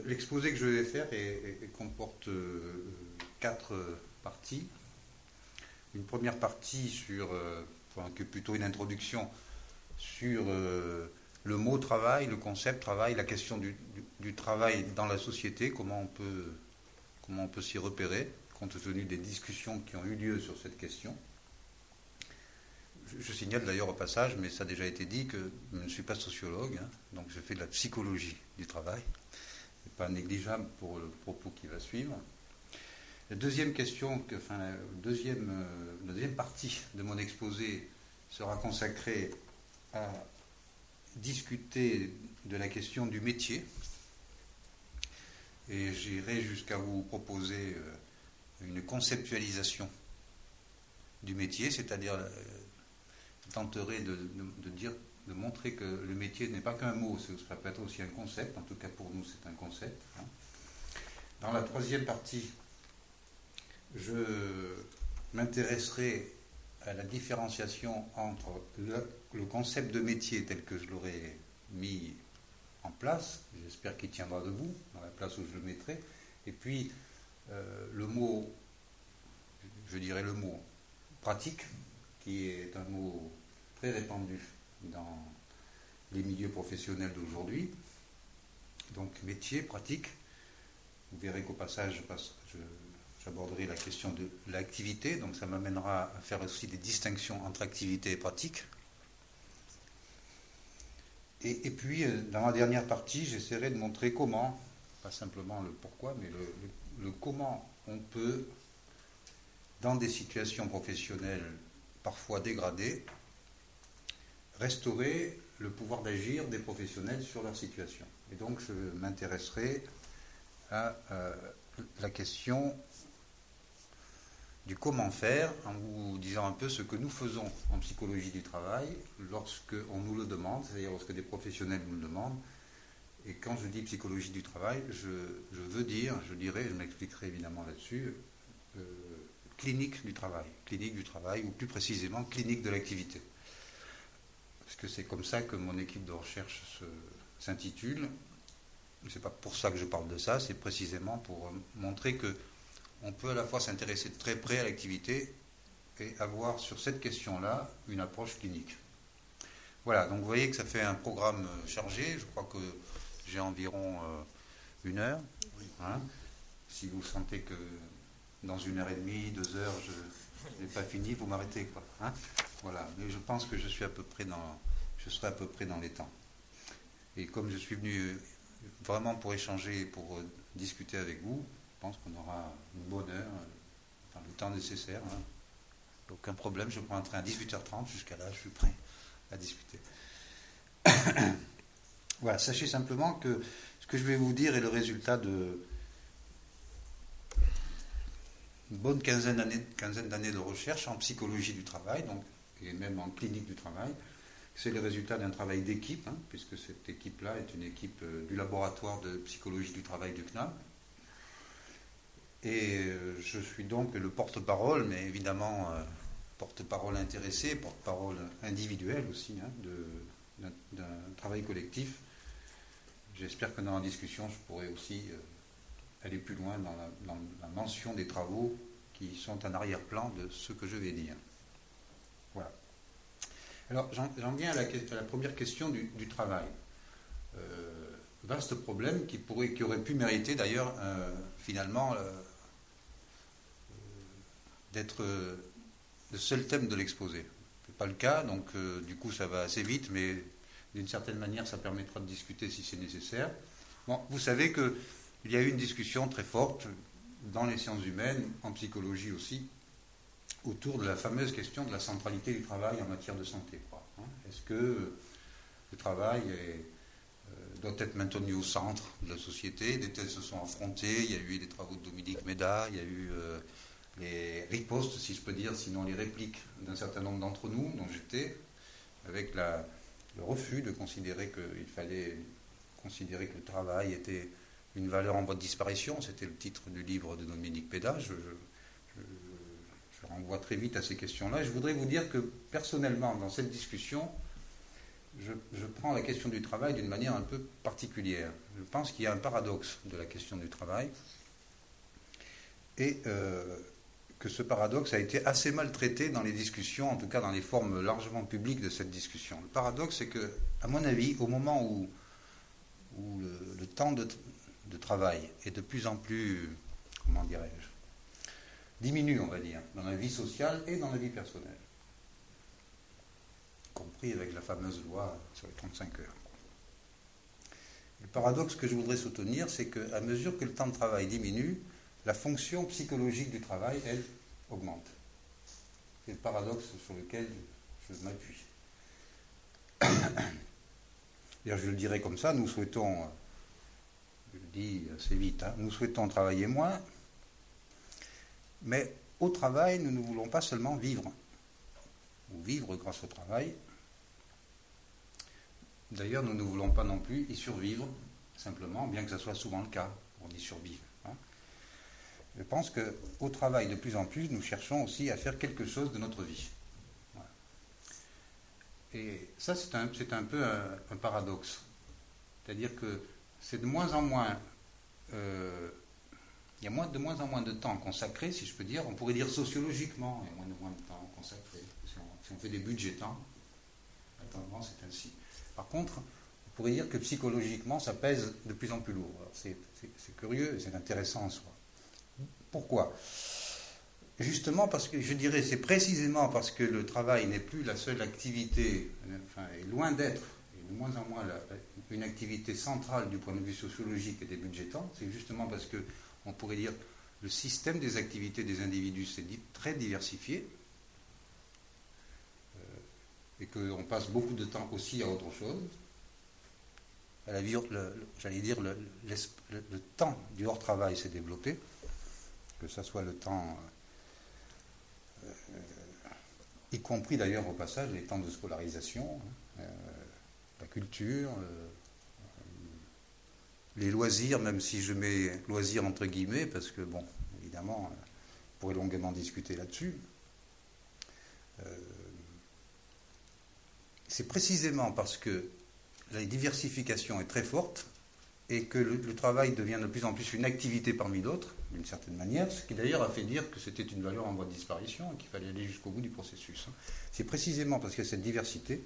L'exposé que je vais faire comporte 4 parties. Une première partie qui est plutôt une introduction sur le mot travail, le concept travail, la question du travail dans la société, comment on peut s'y repérer, compte tenu des discussions qui ont eu lieu sur cette question. Je signale d'ailleurs au passage, mais ça a déjà été dit, que je ne suis pas sociologue, donc je fais de la psychologie du travail. Ce n'est pas négligeable pour le propos qui va suivre. La deuxième partie de mon exposé sera consacrée à discuter de la question du métier. Et j'irai jusqu'à vous proposer une conceptualisation du métier, c'est-à-dire tenterai de montrer que le métier n'est pas qu'un mot, ça peut être aussi un concept, en tout cas pour nous c'est un concept. Dans la troisième partie, je m'intéresserai à la différenciation entre le concept de métier tel que je l'aurai mis en place, j'espère qu'il tiendra debout dans la place où je le mettrai, et puis le mot pratique, qui est un mot très répandu dans les milieux professionnels d'aujourd'hui. Donc métier, pratique. Vous verrez qu'au passage, j'aborderai la question de l'activité, donc ça m'amènera à faire aussi des distinctions entre activité et pratique. Et puis, dans la dernière partie, j'essaierai de montrer comment, pas simplement le pourquoi, mais le comment on peut, dans des situations professionnelles parfois dégradées, restaurer le pouvoir d'agir des professionnels sur leur situation. Et donc, je m'intéresserai à la question du comment faire, en vous disant un peu ce que nous faisons en psychologie du travail lorsqu'on nous le demande, c'est-à-dire lorsque des professionnels nous le demandent. Et quand je dis psychologie du travail, je m'expliquerai évidemment là-dessus, clinique du travail, ou plus précisément clinique de l'activité. Parce que c'est comme ça que mon équipe de recherche s'intitule. C'est pas pour ça que je parle de ça, c'est précisément pour montrer que on peut à la fois s'intéresser de très près à l'activité et avoir sur cette question-là une approche clinique. Voilà, donc vous voyez que ça fait un programme chargé. Je crois que j'ai environ 1 heure. Oui. Si vous sentez que dans 1h30, 2 heures, je n'ai pas fini, vous m'arrêtez, quoi. Voilà, mais je pense que je serai à peu près dans les temps. Et comme je suis venu vraiment pour échanger, pour discuter avec vous, je pense qu'on aura une bonne heure, le temps nécessaire. Aucun problème, je prends un train à 18h30, jusqu'à là, je suis prêt à discuter. Voilà, sachez simplement que ce que je vais vous dire est le résultat de une bonne quinzaine d'années de recherche en psychologie du travail, donc, et même en clinique du travail. C'est le résultat d'un travail d'équipe, puisque cette équipe-là est une équipe du laboratoire de psychologie du travail du CNAM. Et je suis donc le porte-parole, mais évidemment porte-parole intéressé, porte-parole individuel aussi, d'un travail collectif. J'espère que dans la discussion, je pourrai aussi aller plus loin dans la mention des travaux qui sont en arrière-plan de ce que je vais dire. Voilà. Alors, j'en viens à la première question du travail. Vaste problème qui aurait pu mériter d'ailleurs finalement d'être le seul thème de l'exposé. Ce n'est pas le cas, donc du coup ça va assez vite, mais d'une certaine manière ça permettra de discuter si c'est nécessaire. Bon, vous savez qu'il y a eu une discussion très forte dans les sciences humaines, en psychologie aussi, autour de la fameuse question de la centralité du travail en matière de santé. Est-ce que le travail doit être maintenu au centre de la société? Des thèses se sont affrontées, il y a eu des travaux de Dominique Méda, il y a eu les ripostes, si je peux dire, sinon les répliques d'un certain nombre d'entre nous, dont j'étais, avec le refus de considérer qu'il fallait considérer que le travail était une valeur en voie de disparition. C'était le titre du livre de Dominique Méda. Je renvoie très vite à ces questions-là. Je voudrais vous dire que personnellement, dans cette discussion, je prends la question du travail d'une manière un peu particulière. Je pense qu'il y a un paradoxe de la question du travail et que ce paradoxe a été assez mal traité dans les discussions, en tout cas dans les formes largement publiques de cette discussion. Le paradoxe, c'est que, à mon avis, au moment où le temps de travail est de plus en plus, comment dirais-je, diminue, on va dire, dans la vie sociale et dans la vie personnelle, y compris avec la fameuse loi sur les 35 heures. Le paradoxe que je voudrais soutenir, c'est qu'à mesure que le temps de travail diminue, la fonction psychologique du travail, elle, augmente. C'est le paradoxe sur lequel je m'appuie. D'ailleurs, je le dirais comme ça, nous souhaitons, je le dis assez vite, nous souhaitons travailler moins, mais au travail, nous ne voulons pas seulement vivre, ou vivre grâce au travail. D'ailleurs, nous ne voulons pas non plus y survivre, simplement, bien que ce soit souvent le cas, on y survive. Je pense qu'au travail, de plus en plus, nous cherchons aussi à faire quelque chose de notre vie. Voilà. Et ça, c'est un peu un paradoxe. C'est-à-dire que c'est de moins en moins... il y a de moins en moins de temps consacré, si je peux dire, on pourrait dire sociologiquement, il y a moins de temps consacré. Si on fait des budgétants, la tendance est ainsi. Par contre, on pourrait dire que psychologiquement, ça pèse de plus en plus lourd. Alors c'est curieux et c'est intéressant en soi. Pourquoi ? Justement parce que, je dirais, c'est précisément parce que le travail n'est plus la seule activité, enfin, est loin d'être, et de moins en moins une activité centrale du point de vue sociologique et des budgétants, c'est justement parce que, on pourrait dire, le système des activités des individus s'est très diversifié, et qu'on passe beaucoup de temps aussi à autre chose. J'allais dire, le temps du hors-travail s'est développé, que ce soit le temps, y compris d'ailleurs au passage les temps de scolarisation, la culture, les loisirs, même si je mets loisirs entre guillemets, parce que bon, évidemment, on pourrait longuement discuter là-dessus. C'est précisément parce que la diversification est très forte et que le travail devient de plus en plus une activité parmi d'autres, d'une certaine manière, ce qui d'ailleurs a fait dire que c'était une valeur en voie de disparition et qu'il fallait aller jusqu'au bout du processus. C'est précisément parce qu'il y a cette diversité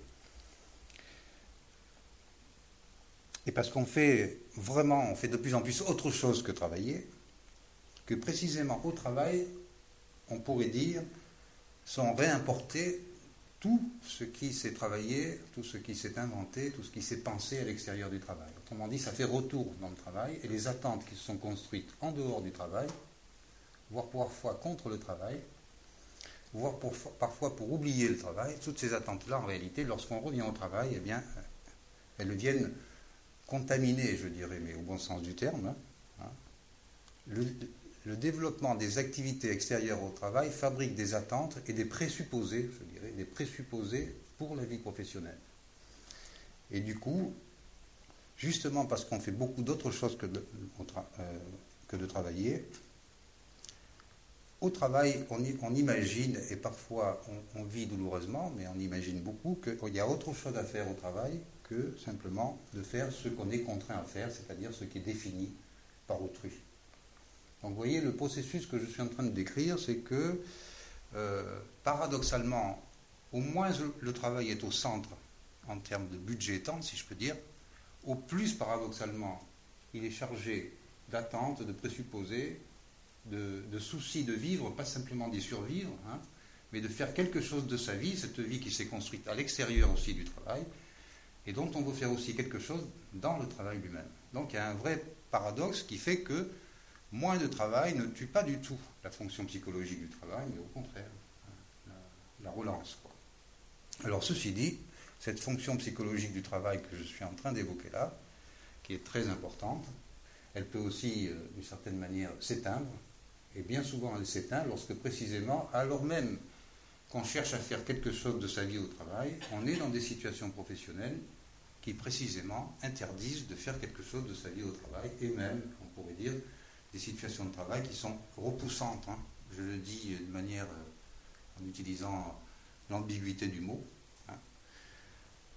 et parce qu'on fait de plus en plus autre chose que travailler, que précisément au travail, on pourrait dire, sont réimportés tout ce qui s'est travaillé, tout ce qui s'est inventé, tout ce qui s'est pensé à l'extérieur du travail. Autrement dit, ça fait retour dans le travail, et les attentes qui se sont construites en dehors du travail, voire parfois contre le travail, voire parfois pour oublier le travail, toutes ces attentes-là, en réalité, lorsqu'on revient au travail, eh bien, elles viennent contaminer, je dirais, mais au bon sens du terme, le développement des activités extérieures au travail fabrique des attentes et des présupposés, je dirais, des présupposés pour la vie professionnelle. Et du coup, justement parce qu'on fait beaucoup d'autres choses que de travailler, au travail, on imagine, et parfois on vit douloureusement, mais on imagine beaucoup qu'il y a autre chose à faire au travail que simplement de faire ce qu'on est contraint à faire, c'est-à-dire ce qui est défini par autrui. Donc vous voyez, le processus que je suis en train de décrire, c'est que, paradoxalement, au moins le travail est au centre en termes de budgétant, si je peux dire, au plus, paradoxalement, il est chargé d'attentes, de présupposés, de soucis de vivre, pas simplement d'y survivre, mais de faire quelque chose de sa vie, cette vie qui s'est construite à l'extérieur aussi du travail, et dont on veut faire aussi quelque chose dans le travail lui-même. Donc il y a un vrai paradoxe qui fait que moins de travail ne tue pas du tout la fonction psychologique du travail, mais au contraire, la relance, quoi. Alors ceci dit, cette fonction psychologique du travail que je suis en train d'évoquer là, qui est très importante, elle peut aussi, d'une certaine manière, s'éteindre, et bien souvent elle s'éteint lorsque précisément, alors même qu'on cherche à faire quelque chose de sa vie au travail, on est dans des situations professionnelles qui précisément interdisent de faire quelque chose de sa vie au travail, et même, on pourrait dire, des situations de travail qui sont repoussantes. Je le dis de manière, en utilisant l'ambiguïté du mot.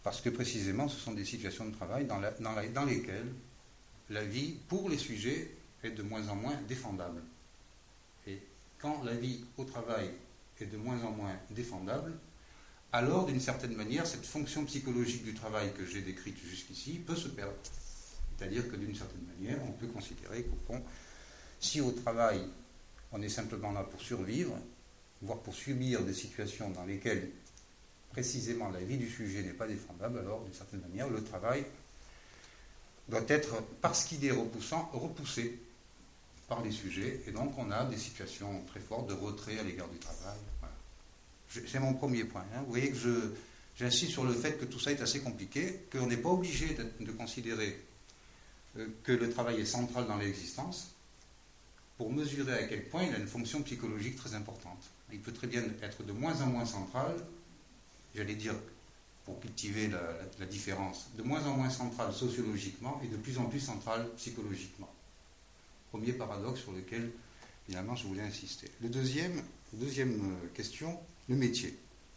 parce que précisément ce sont des situations de travail dans lesquelles la vie pour les sujets est de moins en moins défendable. Et quand la vie au travail est de moins en moins défendable, alors d'une certaine manière cette fonction psychologique du travail que j'ai décrite jusqu'ici peut se perdre. C'est-à-dire que d'une certaine manière on peut considérer qu'au fond, si au travail on est simplement là pour survivre, voire pour subir des situations dans lesquelles précisément la vie du sujet n'est pas défendable, alors d'une certaine manière le travail doit être, parce qu'il est repoussant, repoussé par les sujets, et donc on a des situations très fortes de retrait à l'égard du travail. Voilà. C'est mon premier point. Hein. Vous voyez que j'insiste sur le fait que tout ça est assez compliqué, qu'on n'est pas obligé de considérer que le travail est central dans l'existence pour mesurer à quel point il a une fonction psychologique très importante. Il peut très bien être de moins en moins central, j'allais dire, pour cultiver la différence, de moins en moins central sociologiquement et de plus en plus central psychologiquement. Premier paradoxe sur lequel, finalement, je voulais insister. Deuxième question, le métier.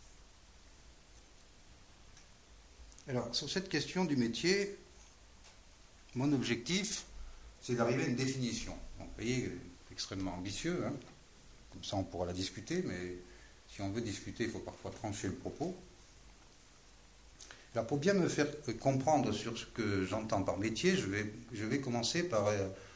Alors, sur cette question du métier, mon objectif, c'est d'arriver à une définition. Donc, vous voyez, extrêmement ambitieux, hein. Comme ça on pourra la discuter, mais si on veut discuter, il faut parfois trancher le propos. Alors, pour bien me faire comprendre sur ce que j'entends par métier, je vais commencer par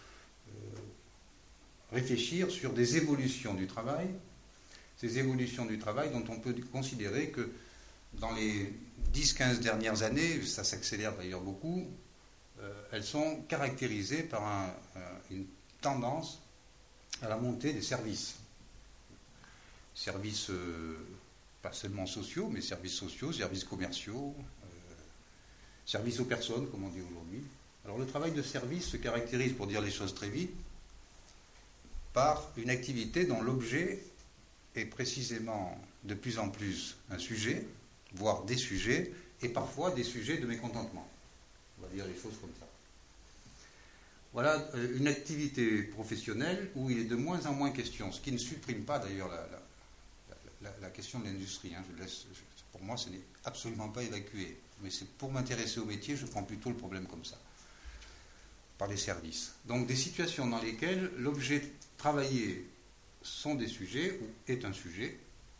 réfléchir sur des évolutions du travail, ces évolutions du travail dont on peut considérer que dans les 10-15 dernières années, ça s'accélère d'ailleurs beaucoup, elles sont caractérisées par une tendance à la montée des services. Services pas seulement sociaux, mais services sociaux, services commerciaux, services aux personnes, comme on dit aujourd'hui. Alors le travail de service se caractérise, pour dire les choses très vite, par une activité dont l'objet est précisément de plus en plus un sujet, voire des sujets, et parfois des sujets de mécontentement. On va dire les choses comme ça. Voilà une activité professionnelle où il est de moins en moins question, ce qui ne supprime pas d'ailleurs la question de l'industrie. Hein. Pour moi, ce n'est absolument pas évacué. Mais c'est pour m'intéresser au métier, je prends plutôt le problème comme ça, par les services. Donc des situations dans lesquelles l'objet travaillé sont des sujets, ou est un sujet.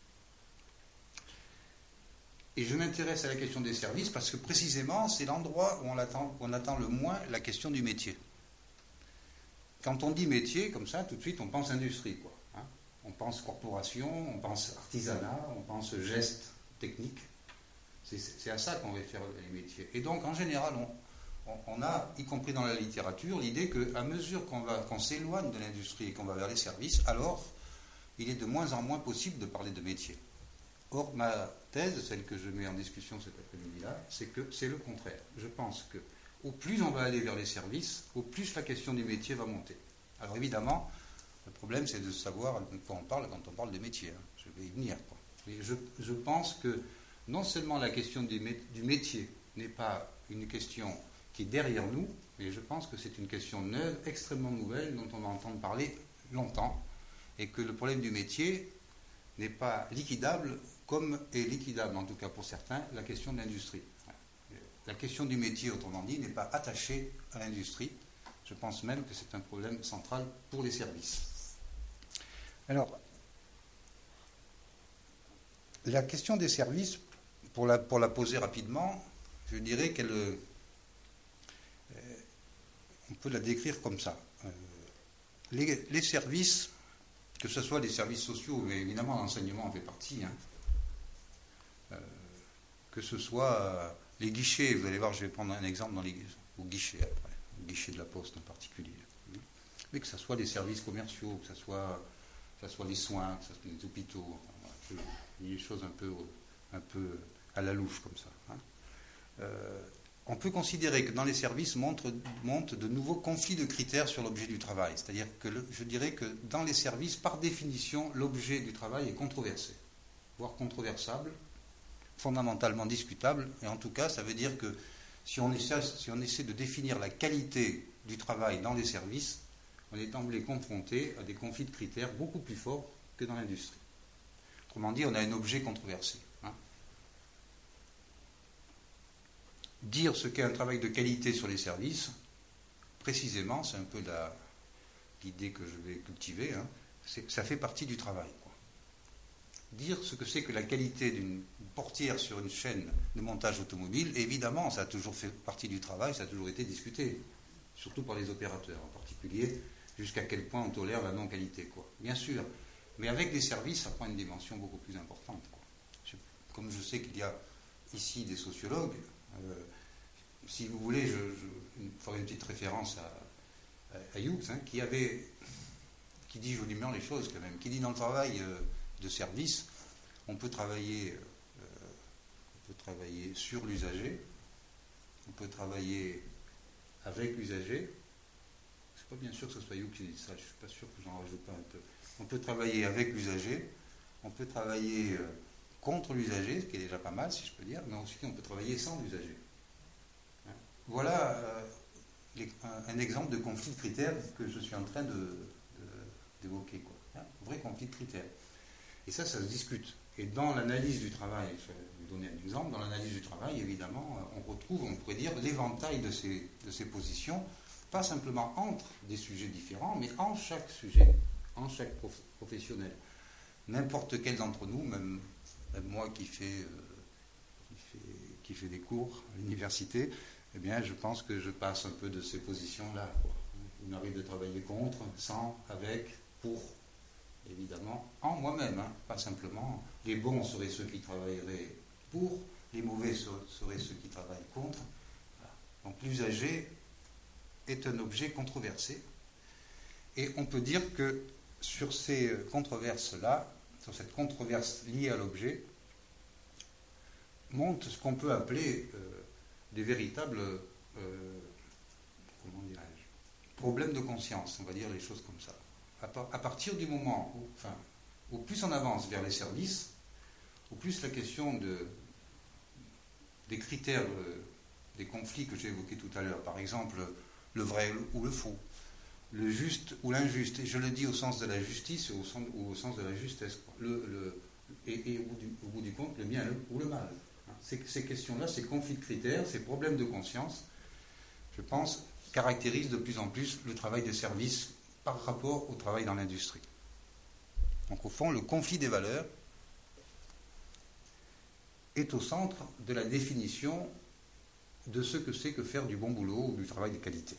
Et je m'intéresse à la question des services parce que précisément, c'est l'endroit où on attend le moins la question du métier. Quand on dit métier, comme ça, tout de suite, on pense industrie, quoi. Hein. On pense corporation, on pense artisanat, on pense geste technique. C'est à ça qu'on réfère les métiers. Et donc, en général, on a, y compris dans la littérature, l'idée qu'à mesure qu'on s'éloigne de l'industrie et qu'on va vers les services, alors il est de moins en moins possible de parler de métier. Or, ma thèse, celle que je mets en discussion cet après-midi-là, c'est que c'est le contraire. Je pense que au plus on va aller vers les services, au plus la question du métier va monter. Alors évidemment, le problème c'est de savoir de quoi on parle quand on parle de métier. Hein. Je vais y venir, quoi. Mais je pense que non seulement la question du métier n'est pas une question qui est derrière nous, mais je pense que c'est une question neuve, extrêmement nouvelle, dont on va entendre parler longtemps, et que le problème du métier n'est pas liquidable, comme est liquidable, en tout cas pour certains, la question de l'industrie. La question du métier, autrement dit, n'est pas attachée à l'industrie. Je pense même que c'est un problème central pour les services. Alors, la question des services, pour la poser rapidement, je dirais on peut la décrire comme ça. Les services, que ce soit des services sociaux, mais évidemment l'enseignement en fait partie, hein, que ce soit les guichets, vous allez voir, je vais prendre un exemple au guichet après, au guichet de la Poste en particulier, mais que ce soit des services commerciaux, que ce soit les soins, que ce soit les hôpitaux, il y a des choses un peu à la louche comme ça. Hein. On peut considérer que dans les services montent de nouveaux conflits de critères sur l'objet du travail. C'est-à-dire que je dirais que dans les services, par définition, l'objet du travail est controversé, voire controversable, fondamentalement discutable. Et en tout cas, ça veut dire que si on essaie de définir la qualité du travail dans les services, on est d'emblée confronté à des conflits de critères beaucoup plus forts que dans l'industrie. Autrement dit, on a un objet controversé. Hein. dire ce qu'est un travail de qualité sur les services, précisément, c'est un peu l'idée que je vais cultiver, hein, ça fait partie du travail, quoi. Dire ce que c'est que la qualité d'une portière sur une chaîne de montage automobile, évidemment, ça a toujours fait partie du travail, ça a toujours été discuté, surtout par les opérateurs en particulier, jusqu'à quel point on tolère la non-qualité, quoi. Bien sûr, mais avec des services, ça prend une dimension beaucoup plus importante, quoi. Comme je sais qu'il y a ici des sociologues, si vous voulez, je ferai une petite référence à Hughes, hein, qui dit joliment les choses quand même, qui dit dans le travail de service, on peut travailler sur l'usager, on peut travailler avec l'usager. C'est pas bien sûr que ce soit Hughes qui dit ça, je suis pas sûr que j'en rajoute pas un peu. On peut travailler avec l'usager, on peut travailler contre l'usager, ce qui est déjà pas mal si je peux dire, mais ensuite on peut travailler sans l'usager. Voilà un exemple de conflit de critères que je suis en train d'évoquer, quoi. Un vrai conflit de critères. Et ça se discute. Et dans l'analyse du travail, je vais vous donner un exemple, dans l'analyse du travail, évidemment, on retrouve, on pourrait dire, l'éventail de ces positions, pas simplement entre des sujets différents, mais en chaque sujet, en chaque professionnel. N'importe quel d'entre nous, même moi qui fais des cours à l'université, eh bien, je pense que je passe un peu de ces positions-là, quoi. Il m'arrive de travailler contre, sans, avec, pour, évidemment, en moi-même, hein, pas simplement. Les bons seraient ceux qui travailleraient pour, les mauvais seraient ceux qui travaillent contre. Voilà. Donc l'usager est un objet controversé. Et on peut dire que sur ces controverses-là, sur cette controverse liée à l'objet, monte ce qu'on peut appeler des véritables problèmes de conscience, on va dire les choses comme ça. À partir du moment où plus on avance vers les services, au plus la question des critères, des conflits que j'ai évoqués tout à l'heure, par exemple le vrai ou le faux, le juste ou l'injuste, et je le dis au sens de la justice ou au sens de la justesse, et au bout du compte, le bien ou le mal. Ces questions-là, ces conflits de critères, ces problèmes de conscience, je pense, caractérisent de plus en plus le travail des services par rapport au travail dans l'industrie. Donc au fond, le conflit des valeurs est au centre de la définition de ce que c'est que faire du bon boulot ou du travail de qualité.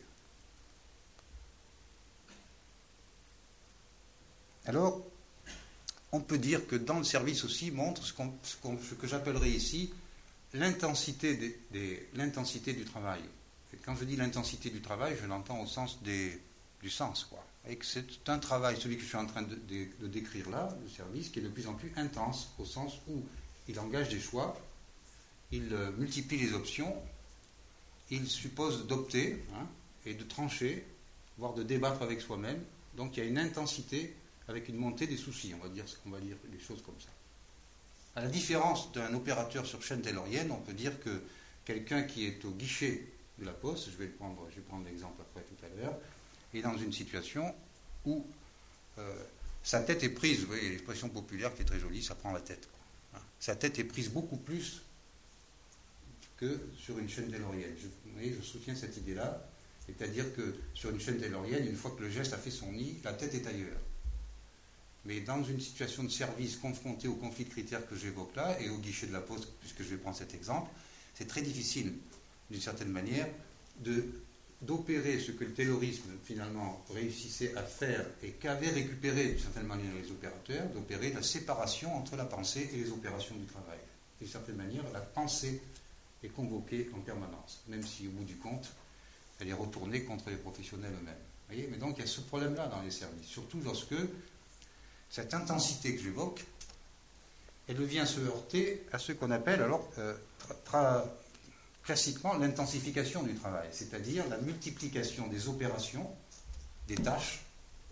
Alors, on peut dire que dans le service aussi montre ce que j'appellerais ici l'intensité du travail. Et quand je dis l'intensité du travail, je l'entends au sens du sens, quoi. Et que c'est un travail, celui que je suis en train de décrire là, le service, qui est de plus en plus intense, au sens où il engage des choix, il multiplie les options, il suppose d'opter, hein, et de trancher, voire de débattre avec soi-même. Donc il y a une intensité avec une montée des soucis, on va dire les choses comme ça. À la différence d'un opérateur sur chaîne taylorienne, on peut dire que quelqu'un qui est au guichet de la poste, je vais prendre l'exemple après tout à l'heure, est dans une situation où sa tête est prise, vous voyez l'expression populaire qui est très jolie, ça prend la tête, quoi. Hein, sa tête est prise beaucoup plus que sur une chaîne taylorienne. Vous voyez, je soutiens cette idée-là, c'est-à-dire que sur une chaîne taylorienne, une fois que le geste a fait son nid, la tête est ailleurs. Mais dans une situation de service confronté au conflit de critères que j'évoque là, et au guichet de la poste, puisque je vais prendre cet exemple, c'est très difficile, d'une certaine manière, d'opérer ce que le taylorisme, finalement, réussissait à faire et qu'avaient récupéré, d'une certaine manière, les opérateurs, d'opérer la séparation entre la pensée et les opérations du travail. D'une certaine manière, la pensée est convoquée en permanence, même si, au bout du compte, elle est retournée contre les professionnels eux-mêmes. Vous voyez, mais donc, il y a ce problème-là dans les services, surtout lorsque cette intensité que j'évoque, elle vient se heurter à ce qu'on appelle alors classiquement l'intensification du travail, c'est-à-dire la multiplication des opérations, des tâches,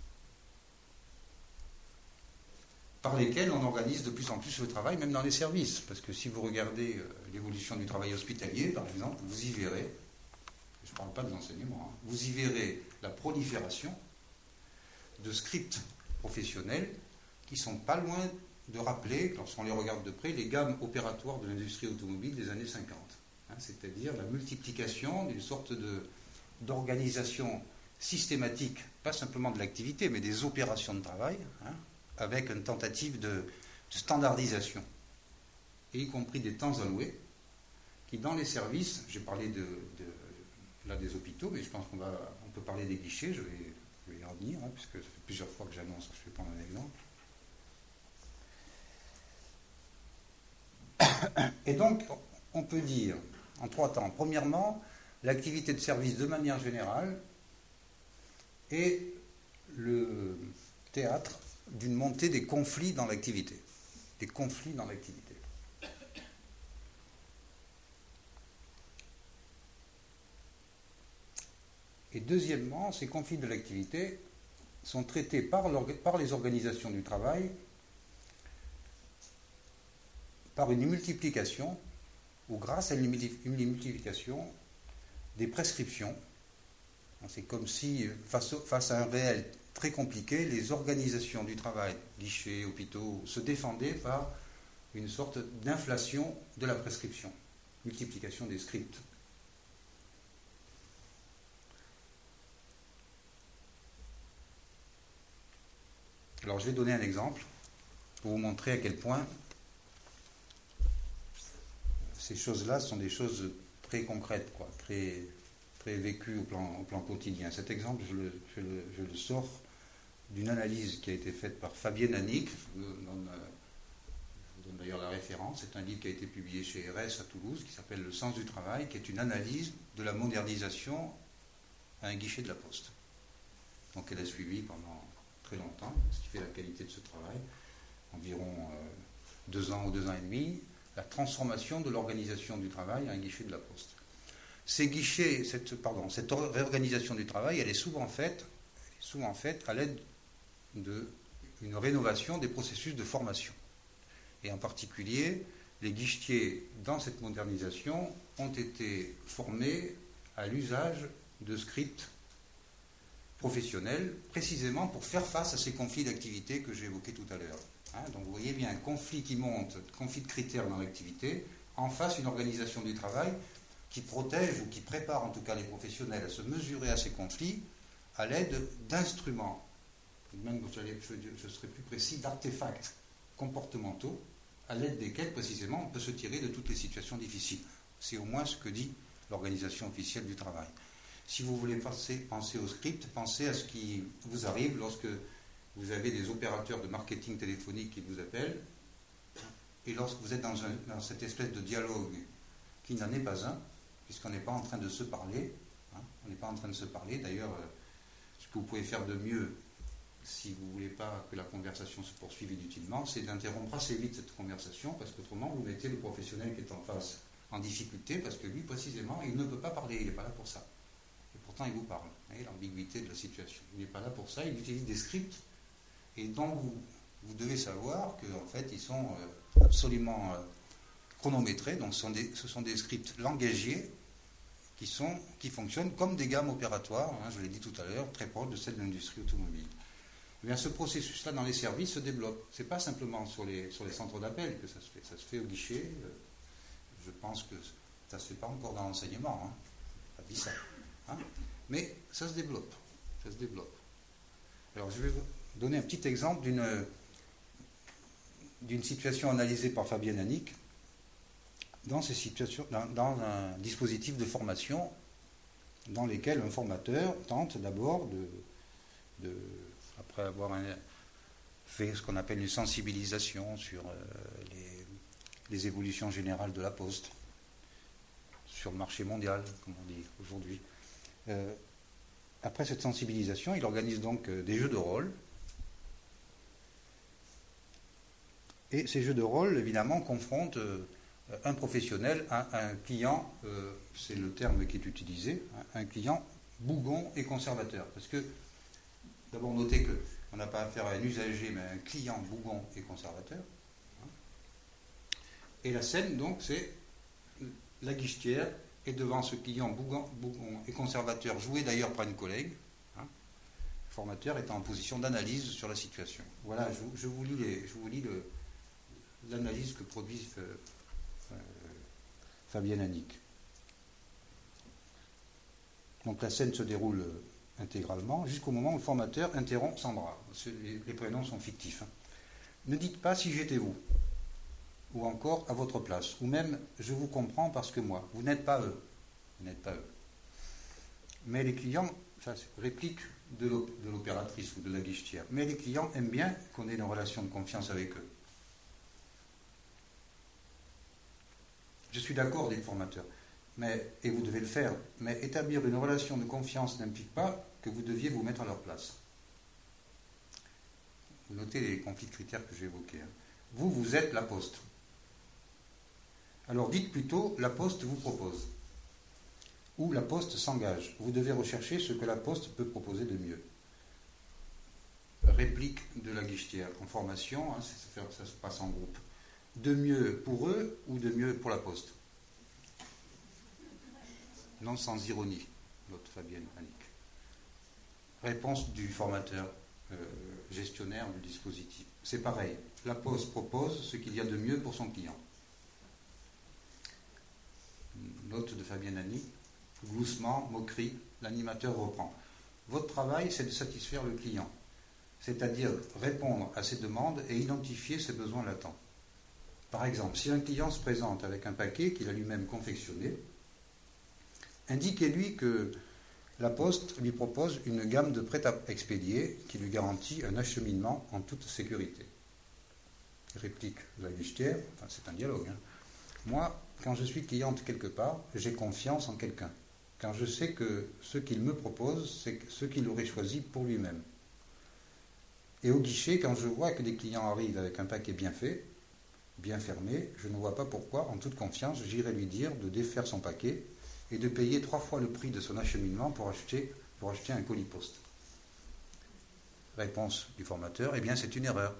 par lesquelles on organise de plus en plus le travail, même dans les services. Parce que si vous regardez l'évolution du travail hospitalier, par exemple, vous y verrez, je ne parle pas de l'enseignement, hein, vous y verrez la prolifération de scripts professionnels qui ne sont pas loin de rappeler, lorsqu'on les regarde de près, les gammes opératoires de l'industrie automobile des années 50. c'est-à-dire la multiplication d'une sorte d'organisation systématique, pas simplement de l'activité, mais des opérations de travail, avec une tentative de standardisation, et y compris des temps alloués, qui dans les services, j'ai parlé là des hôpitaux, mais je pense qu'on peut parler des guichets, je vais y revenir, puisque ça fait plusieurs fois que j'annonce que je vais prendre un exemple. Et donc, on peut dire en 3 temps. Premièrement, l'activité de service de manière générale est le théâtre d'une montée des conflits dans l'activité. Des conflits dans l'activité. Et deuxièmement, ces conflits de l'activité sont traités par les organisations du travail par une multiplication, ou grâce à une multiplication des prescriptions. C'est comme si, face à un réel très compliqué, les organisations du travail, guichets, hôpitaux, se défendaient par une sorte d'inflation de la prescription, multiplication des scripts. Alors je vais donner un exemple pour vous montrer à quel point ces choses-là sont des choses très concrètes, très vécues au plan quotidien. Cet exemple, je le sors d'une analyse qui a été faite par Fabienne Annick. Je vous donne d'ailleurs la référence. C'est un livre qui a été publié chez RS à Toulouse, qui s'appelle Le sens du travail, qui est une analyse de la modernisation à un guichet de la Poste. Donc elle a suivi pendant très longtemps, ce qui fait la qualité de ce travail, environ 2 ans ou 2 ans et demi, la transformation de l'organisation du travail à un guichet de la Poste. Ces guichets, cette réorganisation du travail, elle est souvent faite à l'aide d'une rénovation des processus de formation. Et en particulier, les guichetiers, dans cette modernisation, ont été formés à l'usage de scripts professionnels, précisément pour faire face à ces conflits d'activité que j'ai évoqués tout à l'heure. Donc vous voyez bien un conflit qui monte, conflit de critères dans l'activité, en face une organisation du travail qui protège ou qui prépare en tout cas les professionnels à se mesurer à ces conflits à l'aide d'instruments, même je serai plus précis, d'artefacts comportementaux, à l'aide desquels précisément on peut se tirer de toutes les situations difficiles. C'est au moins ce que dit l'organisation officielle du travail. Si vous voulez penser au script, pensez à ce qui vous arrive lorsque vous avez des opérateurs de marketing téléphonique qui vous appellent, et lorsque vous êtes dans cette espèce de dialogue qui n'en est pas un, puisqu'on n'est pas en train de se parler, on n'est pas en train de se parler. D'ailleurs, ce que vous pouvez faire de mieux, si vous ne voulez pas que la conversation se poursuive inutilement, c'est d'interrompre assez vite cette conversation, parce qu'autrement, vous mettez le professionnel qui est en face en difficulté, parce que lui, précisément, il ne peut pas parler, il n'est pas là pour ça. Et pourtant, il vous parle. Vous voyez l'ambiguïté de la situation. Il n'est pas là pour ça, il utilise des scripts, et donc vous devez savoir qu'en fait, ils sont absolument chronométrés, donc ce sont des scripts langagiers qui fonctionnent comme des gammes opératoires, je l'ai dit tout à l'heure, très proches de celles de l'industrie automobile. Eh bien, ce processus-là dans les services se développe. Ce n'est pas simplement sur les centres d'appel que ça se fait. Ça se fait au guichet. Je pense que ça ne se fait pas encore dans l'enseignement. Pas dit ça. Mais ça se développe. Ça se développe. Alors, je vais vous donner un petit exemple d'une situation analysée par Fabienne Annick dans un dispositif de formation dans lequel un formateur tente d'abord après avoir fait ce qu'on appelle une sensibilisation sur les évolutions générales de la Poste, sur le marché mondial, comme on dit aujourd'hui. Après cette sensibilisation, il organise donc des jeux de rôle. Et ces jeux de rôle, évidemment, confrontent un professionnel à un client, c'est le terme qui est utilisé, un client bougon et conservateur. Parce que, d'abord, notez qu'on n'a pas affaire à un usager, mais à un client bougon et conservateur. Et la scène, donc, c'est la guichetière est devant ce client bougon et conservateur, joué d'ailleurs par une collègue. Le formateur étant en position d'analyse sur la situation. Voilà, je vous lis l'analyse que produit Fabienne Annick. Donc la scène se déroule intégralement jusqu'au moment où le formateur interrompt Sandra. Les prénoms sont fictifs. Ne dites pas si j'étais vous, ou encore à votre place, ou même je vous comprends parce que moi. Vous n'êtes pas eux. Vous n'êtes pas eux. Mais les clients, ça c'est réplique de l'opératrice ou de la guichetière, mais les clients aiment bien qu'on ait une relation de confiance avec eux. Je suis d'accord, dit le formateur, et vous devez le faire, mais établir une relation de confiance n'implique pas que vous deviez vous mettre à leur place. Vous notez les conflits de critères que j'ai évoqués. Vous, vous êtes la Poste. Alors dites plutôt, la Poste vous propose. Ou la Poste s'engage. Vous devez rechercher ce que la Poste peut proposer de mieux. Réplique de la guichetière en formation, ça se passe en groupe. De mieux pour eux ou de mieux pour la Poste? Non sans ironie, l'autre Fabienne Annick. Réponse du formateur, gestionnaire du dispositif. C'est pareil, la Poste propose ce qu'il y a de mieux pour son client. Note de Fabienne Annick. Gloussement, moquerie, l'animateur reprend. Votre travail, c'est de satisfaire le client, c'est-à-dire répondre à ses demandes et identifier ses besoins latents. Par exemple, si un client se présente avec un paquet qu'il a lui-même confectionné, indiquez-lui que la Poste lui propose une gamme de prêt à expédier qui lui garantit un acheminement en toute sécurité. Réplique de la guichetière, c'est un dialogue. Moi, quand je suis cliente quelque part, j'ai confiance en quelqu'un. Car je sais que ce qu'il me propose, c'est ce qu'il aurait choisi pour lui-même. Et au guichet, quand je vois que des clients arrivent avec un paquet bien fait, bien fermé, je ne vois pas pourquoi, en toute confiance, j'irai lui dire de défaire son paquet et de payer 3 fois le prix de son acheminement pour acheter un colis poste. Réponse du formateur, eh bien c'est une erreur.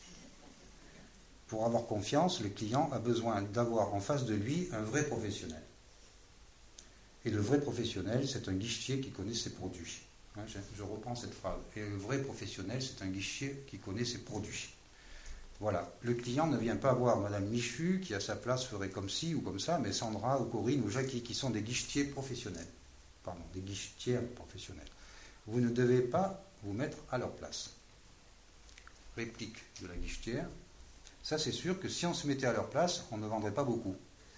Pour avoir confiance, le client a besoin d'avoir en face de lui un vrai professionnel. Et le vrai professionnel, c'est un guichetier qui connaît ses produits. Je reprends cette phrase. Et le vrai professionnel, c'est un guichetier qui connaît ses produits. Voilà. Le client ne vient pas voir Madame Michu, qui à sa place ferait comme ci ou comme ça, mais Sandra ou Corinne ou Jackie, qui sont des guichetiers professionnels. Pardon, des guichetières professionnelles. Vous ne devez pas vous mettre à leur place. Réplique de la guichetière. Ça, c'est sûr que si on se mettait à leur place, on ne vendrait pas beaucoup.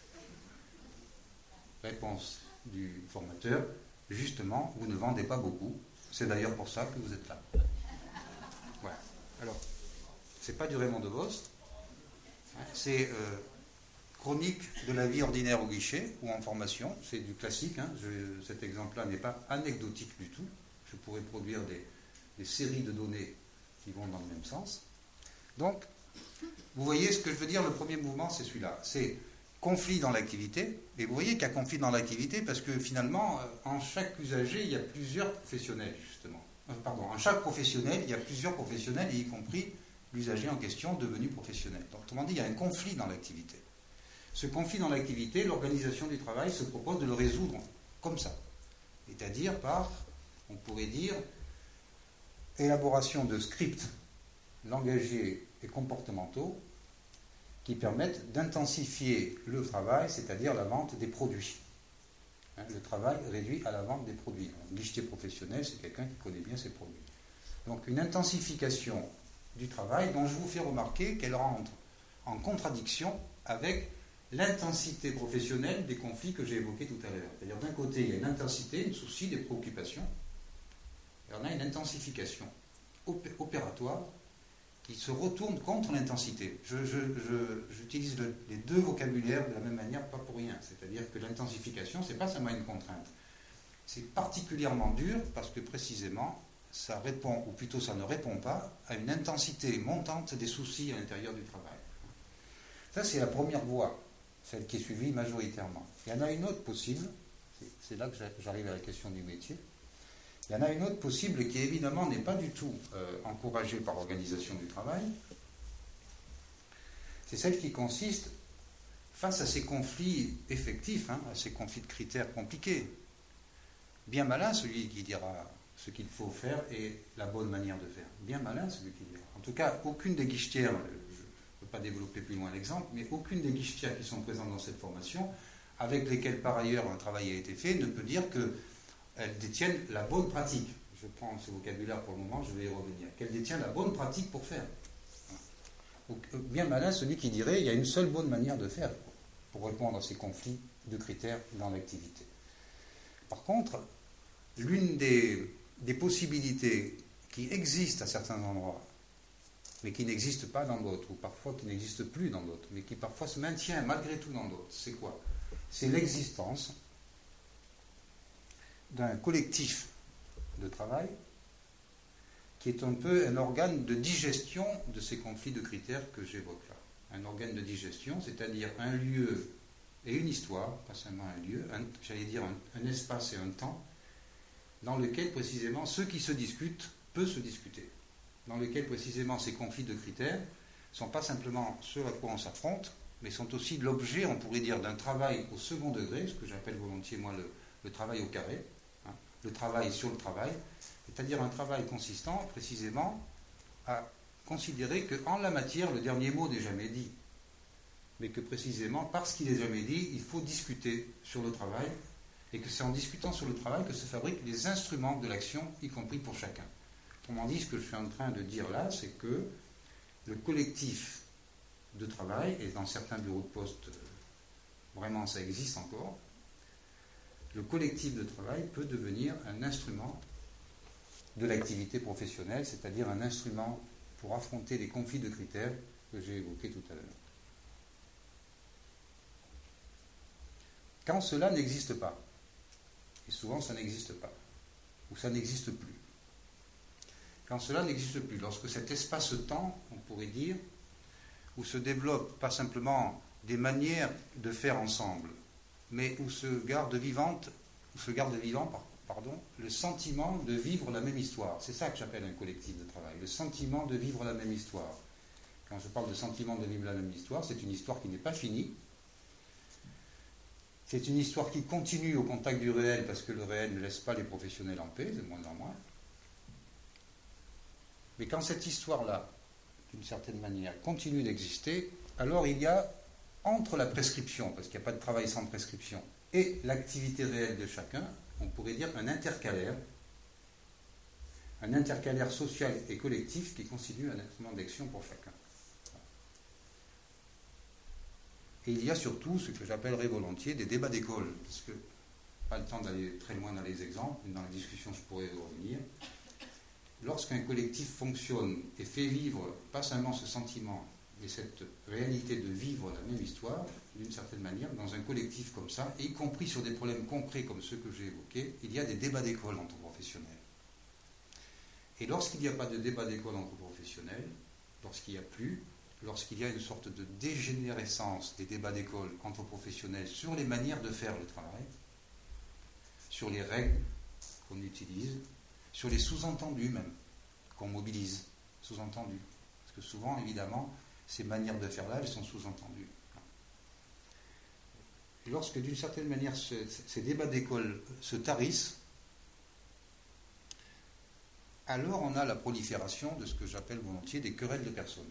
Réponse du formateur, justement, vous ne vendez pas beaucoup. C'est d'ailleurs pour ça que vous êtes là. Voilà. Alors, c'est pas du Raymond DeVos, c'est chronique de la vie ordinaire au guichet ou en formation. C'est du classique. Cet exemple-là n'est pas anecdotique du tout. Je pourrais produire des séries de données qui vont dans le même sens. Donc, vous voyez ce que je veux dire, le premier mouvement, c'est celui-là. C'est conflit dans l'activité. Et vous voyez qu'il y a conflit dans l'activité parce que finalement, en chaque usager, il y a plusieurs professionnels, justement. En chaque professionnel, il y a plusieurs professionnels, y compris l'usager en question devenu professionnel. Donc, autrement dit, il y a un conflit dans l'activité. Ce conflit dans l'activité, l'organisation du travail se propose de le résoudre comme ça. C'est-à-dire par, on pourrait dire, élaboration de scripts langagiers et comportementaux qui permettent d'intensifier le travail, c'est-à-dire la vente des produits. Le travail réduit à la vente des produits. Un guichetier professionnel, c'est quelqu'un qui connaît bien ses produits. Donc une intensification du travail dont je vous fais remarquer qu'elle rentre en contradiction avec l'intensité professionnelle des conflits que j'ai évoqués tout à l'heure. C'est-à-dire d'un côté, il y a une intensité, une souci, des préoccupations, et on a une intensification opératoire qui se retourne contre l'intensité. J'utilise les deux vocabulaires de la même manière, pas pour rien. C'est-à-dire que l'intensification, ce n'est pas seulement une contrainte. C'est particulièrement dur parce que précisément, ça répond, ou plutôt ça ne répond pas, à une intensité montante des soucis à l'intérieur du travail. Ça, c'est la première voie, celle qui est suivie majoritairement. Il y en a une autre possible, c'est là que j'arrive à la question du métier. Il y en a une autre possible qui, évidemment, n'est pas du tout encouragée par l'organisation du travail. C'est celle qui consiste, face à ces conflits effectifs, à ces conflits de critères compliqués, bien malin celui qui dira ce qu'il faut faire et la bonne manière de faire. Bien malin celui qui dira. En tout cas, aucune des guichetières, je ne peux pas développer plus loin l'exemple, mais aucune des guichetières qui sont présentes dans cette formation, avec lesquelles par ailleurs un travail a été fait, ne peut dire que elles détiennent la bonne pratique. Je prends ce vocabulaire pour le moment, je vais y revenir. Qu'elles détiennent la bonne pratique pour faire. Bien malin celui qui dirait qu'il y a une seule bonne manière de faire pour répondre à ces conflits de critères dans l'activité. Par contre, l'une des possibilités qui existent à certains endroits, mais qui n'existent pas dans d'autres, ou parfois qui n'existent plus dans d'autres, mais qui parfois se maintient malgré tout dans d'autres, c'est quoi? C'est l'existence d'un collectif de travail qui est un peu un organe de digestion de ces conflits de critères que j'évoque là. Un organe de digestion, c'est-à-dire un lieu et une histoire, pas seulement un lieu, j'allais dire un espace et un temps, dans lequel précisément ceux qui se discutent peuvent se discuter, dans lequel précisément ces conflits de critères ne sont pas simplement ceux à quoi on s'affronte, mais sont aussi l'objet, on pourrait dire, d'un travail au second degré, ce que j'appelle volontiers moi le travail au carré, hein, le travail sur le travail, c'est-à-dire un travail consistant précisément à considérer qu'en la matière, le dernier mot n'est jamais dit, mais que précisément, parce qu'il n'est jamais dit, il faut discuter sur le travail, et que c'est en discutant sur le travail que se fabriquent les instruments de l'action, y compris pour chacun. Autrement dit, ce que je suis en train de dire là, c'est que le collectif de travail, et dans certains bureaux de poste, vraiment ça existe encore, le collectif de travail peut devenir un instrument de l'activité professionnelle, c'est-à-dire un instrument pour affronter les conflits de critères que j'ai évoqués tout à l'heure. Quand cela n'existe pas, et souvent ça n'existe pas, ou ça n'existe plus, quand cela n'existe plus, lorsque cet espace-temps, on pourrait dire, où se développent pas simplement des manières de faire ensemble, mais où se garde vivant, le sentiment de vivre la même histoire. C'est ça que j'appelle un collectif de travail, le sentiment de vivre la même histoire. Quand je parle de sentiment de vivre la même histoire, c'est une histoire qui n'est pas finie. C'est une histoire qui continue au contact du réel, parce que le réel ne laisse pas les professionnels en paix, de moins en moins. Mais quand cette histoire-là, d'une certaine manière, continue d'exister, alors il y a, entre la prescription, parce qu'il n'y a pas de travail sans prescription, et l'activité réelle de chacun, on pourrait dire un intercalaire social et collectif qui constitue un instrument d'action pour chacun. Et il y a surtout ce que j'appellerais volontiers des débats d'école, parce que pas le temps d'aller très loin dans les exemples, mais dans la discussion je pourrais y revenir. Lorsqu'un collectif fonctionne et fait vivre pas seulement ce sentiment, mais cette réalité de vivre la même histoire, d'une certaine manière, dans un collectif comme ça, y compris sur des problèmes concrets comme ceux que j'ai évoqués, il y a des débats d'école entre professionnels. Et lorsqu'il n'y a pas de débat d'école entre professionnels, lorsqu'il y a une sorte de dégénérescence des débats d'école entre professionnels sur les manières de faire le travail, sur les règles qu'on utilise, sur les sous-entendus même, qu'on mobilise, sous-entendus. Parce que souvent, évidemment, ces manières de faire là, elles sont sous-entendues. Et lorsque, d'une certaine manière, ces débats d'école se tarissent, alors on a la prolifération de ce que j'appelle volontiers des querelles de personnes.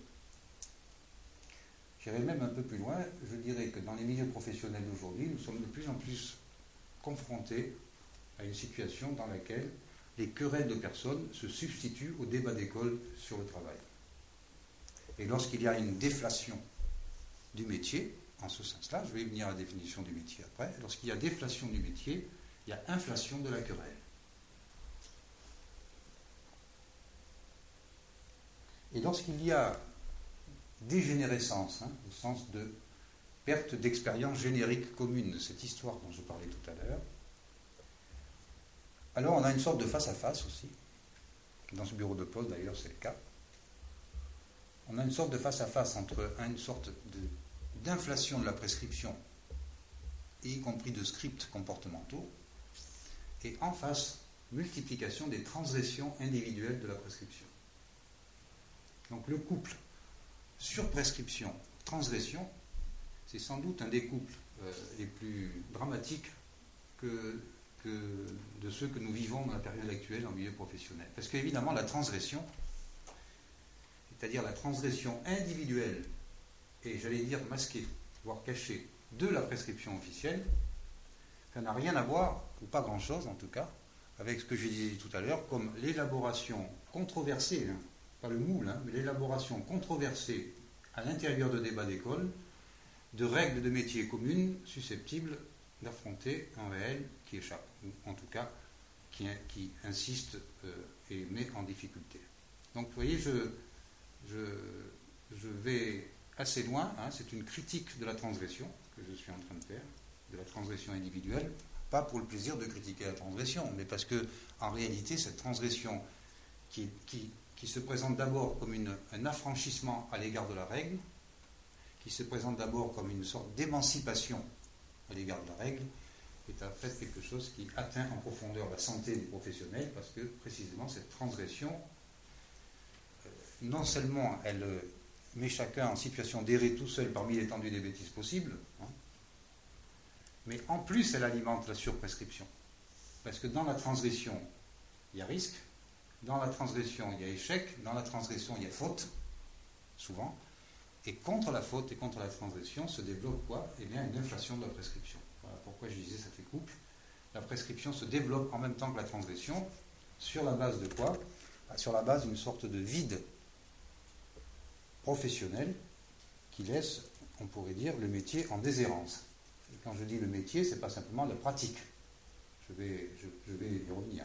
J'irai même un peu plus loin, je dirais que dans les milieux professionnels d'aujourd'hui, nous sommes de plus en plus confrontés à une situation dans laquelle les querelles de personnes se substituent au débat d'école sur le travail. Et lorsqu'il y a une déflation du métier, en ce sens-là, je vais venir à la définition du métier après, lorsqu'il y a déflation du métier, il y a inflation de la querelle. Et lorsqu'il y a dégénérescence, au sens de perte d'expérience générique commune de cette histoire dont je parlais tout à l'heure, alors on a une sorte de face-à-face aussi. Dans ce bureau de poste, d'ailleurs, c'est le cas. On a une sorte de face-à-face entre une sorte d'inflation de la prescription, y compris de scripts comportementaux, et en face, multiplication des transgressions individuelles de la prescription. Donc le couple surprescription, transgression, c'est sans doute un des couples les plus dramatiques de ceux que nous vivons dans la période actuelle en milieu professionnel. Parce qu'évidemment, la transgression, c'est-à-dire la transgression individuelle, et j'allais dire masquée, voire cachée, de la prescription officielle, ça n'a rien à voir, ou pas grand-chose en tout cas, avec ce que j'ai dit tout à l'heure, comme l'élaboration controversée, hein, pas le moule, hein, mais l'élaboration controversée à l'intérieur de débats d'école de règles de métier communes susceptibles d'affronter un réel qui échappe, ou en tout cas qui insiste et met en difficulté. Donc vous voyez, je vais assez loin, hein, c'est une critique de la transgression que je suis en train de faire, de la transgression individuelle, pas pour le plaisir de critiquer la transgression, mais parce que en réalité cette transgression qui se présente d'abord comme un affranchissement à l'égard de la règle, qui se présente d'abord comme une sorte d'émancipation à l'égard de la règle, est en fait quelque chose qui atteint en profondeur la santé des professionnels, parce que précisément cette transgression, non seulement elle met chacun en situation d'errer tout seul parmi l'étendue des bêtises possibles, hein, mais en plus elle alimente la surprescription. Parce que dans la transgression, il y a risque, dans la transgression, il y a échec, dans la transgression, il y a faute, souvent, et contre la faute et contre la transgression se développe quoi? Eh bien, une inflation de la prescription. Voilà pourquoi je disais ça fait couple. La prescription se développe en même temps que la transgression, sur la base de quoi? Sur la base d'une sorte de vide professionnel qui laisse, on pourrait dire, le métier en déshérence. Et quand je dis le métier, ce n'est pas simplement la pratique. Je vais y revenir.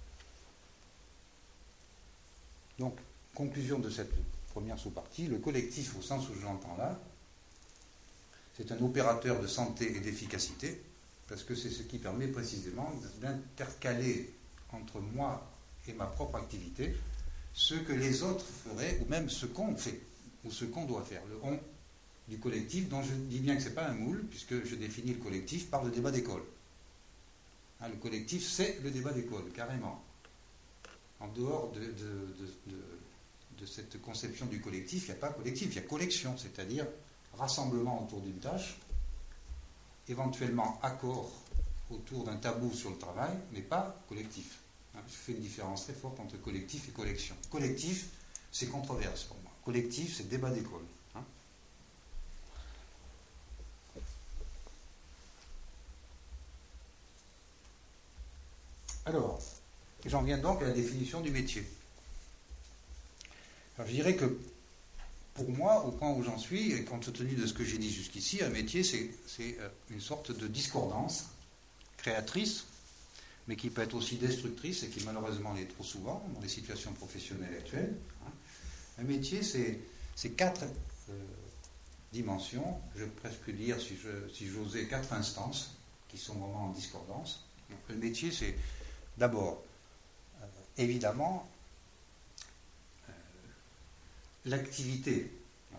Donc, conclusion de cette première sous-partie, le collectif au sens où je l'entends là, c'est un opérateur de santé et d'efficacité, parce que c'est ce qui permet précisément d'intercaler entre moi et ma propre activité ce que les autres feraient, ou même ce qu'on fait, ou ce qu'on doit faire. Le on du collectif, dont je dis bien que ce n'est pas un moule, puisque je définis le collectif par le débat d'école. Hein, le collectif, c'est le débat d'école, carrément. En dehors de cette conception du collectif, il n'y a pas collectif, il y a collection, c'est-à-dire rassemblement autour d'une tâche, éventuellement accord autour d'un tabou sur le travail, mais pas collectif. Je fais une différence très forte entre collectif et collection. Collectif, c'est controverse pour moi. Collectif, c'est débat d'école. Alors, j'en viens donc à la définition du métier. Alors, je dirais que pour moi, au point où j'en suis, et compte tenu de ce que j'ai dit jusqu'ici, un métier, c'est une sorte de discordance créatrice, mais qui peut être aussi destructrice, et qui malheureusement l'est trop souvent dans les situations professionnelles actuelles. Un métier, c'est quatre dimensions, je vais presque dire, si j'osais, quatre instances, qui sont vraiment en discordance. Donc, le métier, c'est d'abord, évidemment, l'activité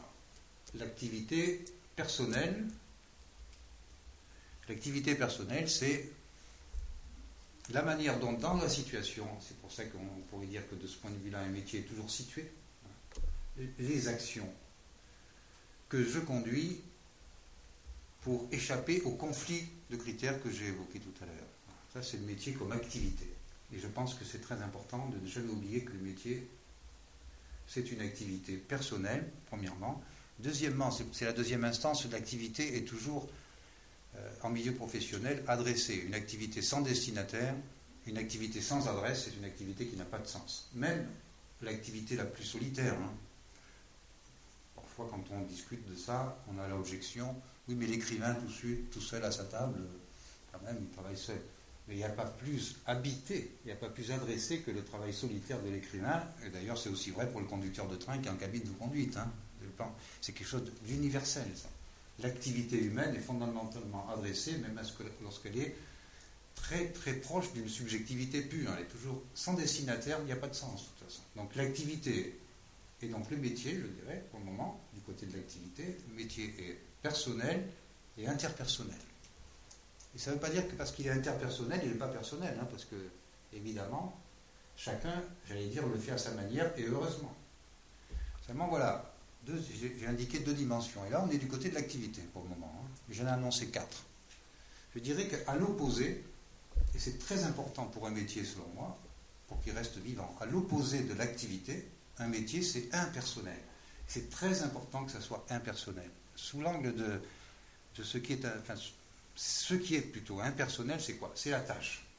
personnelle. L'activité personnelle, c'est la manière dont, dans la situation, c'est pour ça qu'on pourrait dire que de ce point de vue-là, un métier est toujours situé, les actions que je conduis pour échapper au conflit de critères que j'ai évoqué tout à l'heure. Ça, c'est le métier comme activité. Et je pense que c'est très important de ne jamais oublier que le métier, c'est une activité personnelle, premièrement. Deuxièmement, c'est la deuxième instance, l'activité est toujours, en milieu professionnel, adressée. Une activité sans destinataire, une activité sans adresse, c'est une activité qui n'a pas de sens. Même l'activité la plus solitaire. Parfois, quand on discute de ça, on a l'objection, oui, mais l'écrivain tout seul à sa table, quand même, il travaille seul. Mais il n'y a pas plus habité, il n'y a pas plus adressé que le travail solitaire de l'écrivain. Et d'ailleurs, c'est aussi vrai pour le conducteur de train qui est en cabine de conduite. C'est quelque chose d'universel, ça. L'activité humaine est fondamentalement adressée, même lorsqu'elle est très très proche d'une subjectivité pure. Elle est toujours sans destinataire, il n'y a pas de sens de toute façon. Donc l'activité, et donc le métier, je dirais, pour le moment, du côté de l'activité, le métier est personnel et interpersonnel. Et ça ne veut pas dire que parce qu'il est interpersonnel, il n'est pas personnel, parce que, évidemment, chacun, j'allais dire, le fait à sa manière, et heureusement. Seulement, voilà, j'ai indiqué deux dimensions. Et là, on est du côté de l'activité, pour le moment. J'en ai annoncé quatre. Je dirais qu'à l'opposé, et c'est très important pour un métier, selon moi, pour qu'il reste vivant, à l'opposé de l'activité, un métier, c'est impersonnel. C'est très important que ça soit impersonnel. Sous l'angle de ce qui est... ce qui est plutôt impersonnel, c'est quoi? C'est la tâche.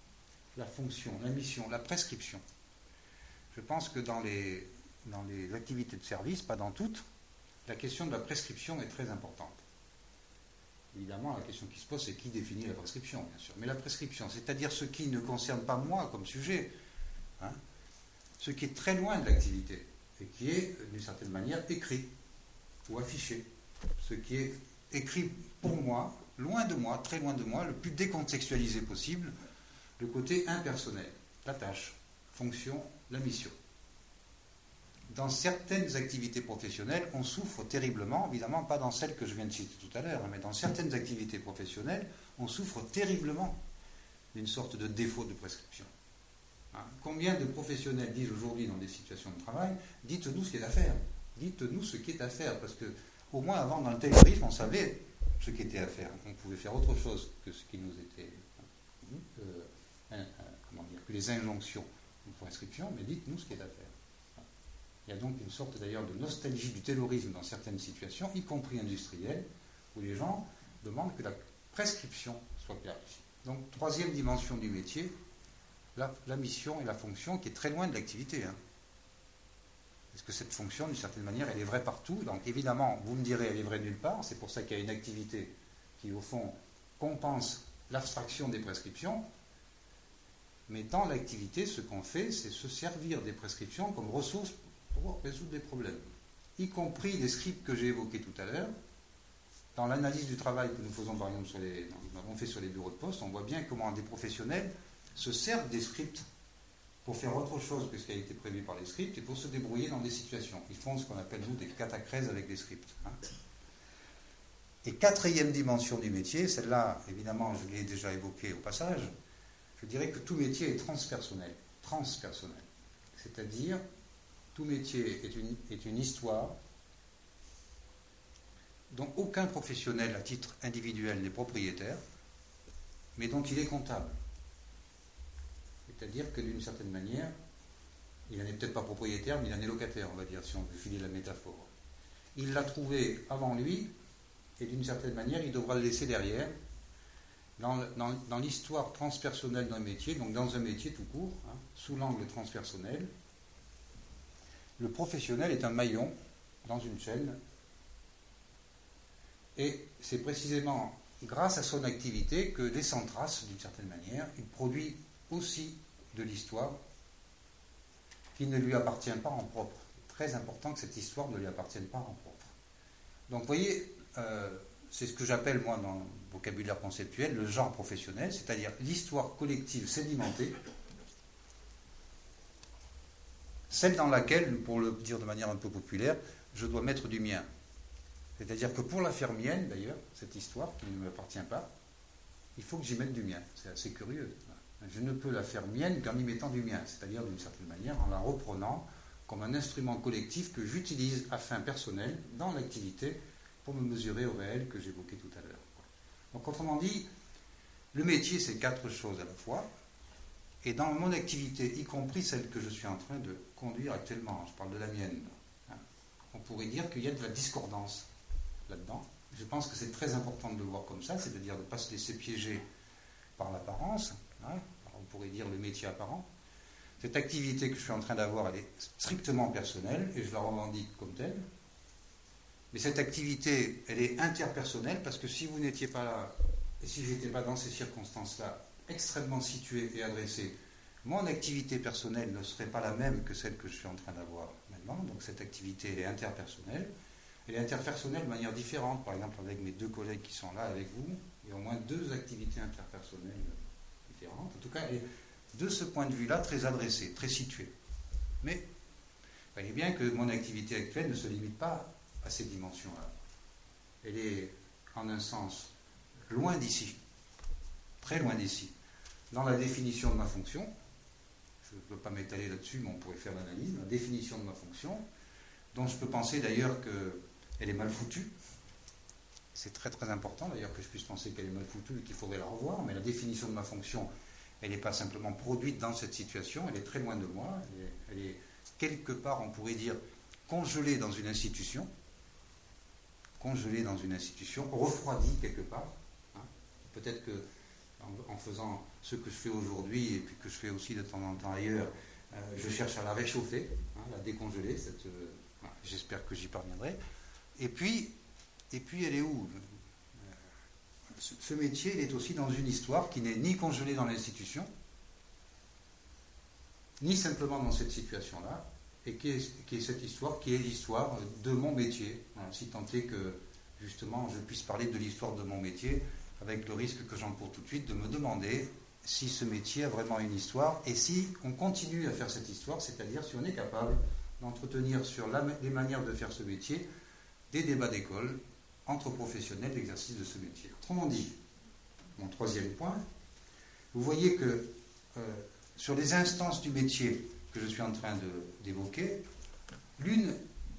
la fonction, la mission, la prescription. Je pense que dans les activités de service, pas dans toutes, la question de la prescription est très importante. Évidemment, la question qui se pose, c'est qui définit la prescription, bien sûr. Mais la prescription, c'est-à-dire ce qui ne concerne pas moi comme sujet, hein, ce qui est très loin de l'activité, et qui est, d'une certaine manière, écrit ou affiché. Ce qui est écrit pour moi, loin de moi, très loin de moi, le plus décontextualisé possible, le côté impersonnel, la tâche, fonction, la mission. Dans certaines activités professionnelles, on souffre terriblement, évidemment pas dans celles que je viens de citer tout à l'heure, mais dans certaines activités professionnelles, on souffre terriblement d'une sorte de défaut de prescription. Hein, combien de professionnels disent aujourd'hui dans des situations de travail, dites-nous ce qui est à faire, dites-nous ce qui est à faire, parce que au moins avant dans le taylorisme, on savait ce qui était à faire, on pouvait faire autre chose que ce qui nous était, que les injonctions ou prescriptions, mais dites-nous ce qui est à faire. Il y a donc une sorte d'ailleurs de nostalgie du taylorisme dans certaines situations, y compris industrielles, où les gens demandent que la prescription soit clarifiée. Donc, troisième dimension du métier, la mission et la fonction qui est très loin de l'activité. Hein. Parce que cette fonction, d'une certaine manière, elle est vraie partout. Donc, évidemment, vous me direz, elle est vraie nulle part. C'est pour ça qu'il y a une activité qui, au fond, compense l'abstraction des prescriptions. Mais dans l'activité, ce qu'on fait, c'est se servir des prescriptions comme ressources pour résoudre des problèmes, y compris les scripts que j'ai évoqués tout à l'heure. Dans l'analyse du travail que nous faisons par exemple nous avons fait sur les bureaux de poste, on voit bien comment des professionnels se servent des scripts pour faire autre chose que ce qui a été prévu par les scripts et pour se débrouiller dans des situations. Ils font ce qu'on appelle nous des catachèses avec des scripts. Hein. Et quatrième dimension du métier, celle-là évidemment je l'ai déjà évoquée au passage, je dirais que tout métier est transpersonnel. Transpersonnel. C'est-à-dire tout métier est une histoire dont aucun professionnel à titre individuel n'est propriétaire, mais dont il est comptable. C'est-à-dire que d'une certaine manière, il n'en est peut-être pas propriétaire, mais il en est locataire, on va dire, si on veut filer la métaphore. Il l'a trouvé avant lui, et d'une certaine manière, il devra le laisser derrière, dans l'histoire transpersonnelle d'un métier, donc dans un métier tout court, hein, sous l'angle transpersonnel. Le professionnel est un maillon dans une chaîne et c'est précisément grâce à son activité que dès sans trace, d'une certaine manière, il produit aussi de l'histoire qui ne lui appartient pas en propre. C'est très important que cette histoire ne lui appartienne pas en propre. Donc vous voyez, c'est ce que j'appelle moi dans le vocabulaire conceptuel le genre professionnel, c'est-à-dire l'histoire collective sédimentée, celle dans laquelle, pour le dire de manière un peu populaire, je dois mettre du mien. C'est-à-dire que pour la faire mienne, d'ailleurs, cette histoire qui ne m'appartient pas, il faut que j'y mette du mien. C'est assez curieux. Je ne peux la faire mienne qu'en y mettant du mien, c'est-à-dire d'une certaine manière en la reprenant comme un instrument collectif que j'utilise à fin personnelle dans l'activité pour me mesurer au réel que j'évoquais tout à l'heure. Donc autrement dit, le métier c'est quatre choses à la fois. Et dans mon activité, y compris celle que je suis en train de conduire actuellement, je parle de la mienne, hein, on pourrait dire qu'il y a de la discordance là-dedans. Je pense que c'est très important de le voir comme ça, c'est-à-dire de ne pas se laisser piéger par l'apparence, hein, on pourrait dire le métier apparent. Cette activité que je suis en train d'avoir, elle est strictement personnelle, et je la revendique comme telle. Mais cette activité, elle est interpersonnelle, parce que si vous n'étiez pas là, et si je n'étais pas dans ces circonstances-là, extrêmement située et adressée, mon activité personnelle ne serait pas la même que celle que je suis en train d'avoir maintenant. Donc cette activité, elle est interpersonnelle. Elle est interpersonnelle de manière différente. Par exemple, avec mes deux collègues qui sont là avec vous, il y a au moins deux activités interpersonnelles différentes. En tout cas, elle est de ce point de vue-là très adressée, très située. Mais voyez bien que mon activité actuelle ne se limite pas à ces dimensions-là. Elle est, en un sens, loin d'ici, très loin d'ici. Dans la définition de ma fonction, je ne peux pas m'étaler là-dessus, mais on pourrait faire l'analyse, la définition de ma fonction, dont je peux penser d'ailleurs qu'elle est mal foutue. C'est très très important d'ailleurs que je puisse penser qu'elle est mal foutue et qu'il faudrait la revoir, mais la définition de ma fonction, elle n'est pas simplement produite dans cette situation, elle est très loin de moi, elle est quelque part, on pourrait dire, congelée dans une institution, refroidie quelque part. Hein. Peut-être que en faisant ce que je fais aujourd'hui et puis que je fais aussi de temps en temps ailleurs, je cherche à la réchauffer, hein, la décongeler. Voilà, j'espère que j'y parviendrai. Et puis elle est où? Ce métier, il est aussi dans une histoire qui n'est ni congelée dans l'institution, ni simplement dans cette situation-là, et qui est cette histoire, qui est l'histoire de mon métier, voilà, si tant est que, justement, je puisse parler de l'histoire de mon métier, avec le risque que j'encours tout de suite de me demander si ce métier a vraiment une histoire, et si on continue à faire cette histoire, c'est-à-dire si on est capable d'entretenir sur les manières de faire ce métier, des débats d'école entre professionnels d'exercice de ce métier. Autrement dit, mon troisième point, vous voyez que sur les instances du métier que je suis en train d'évoquer, l'une,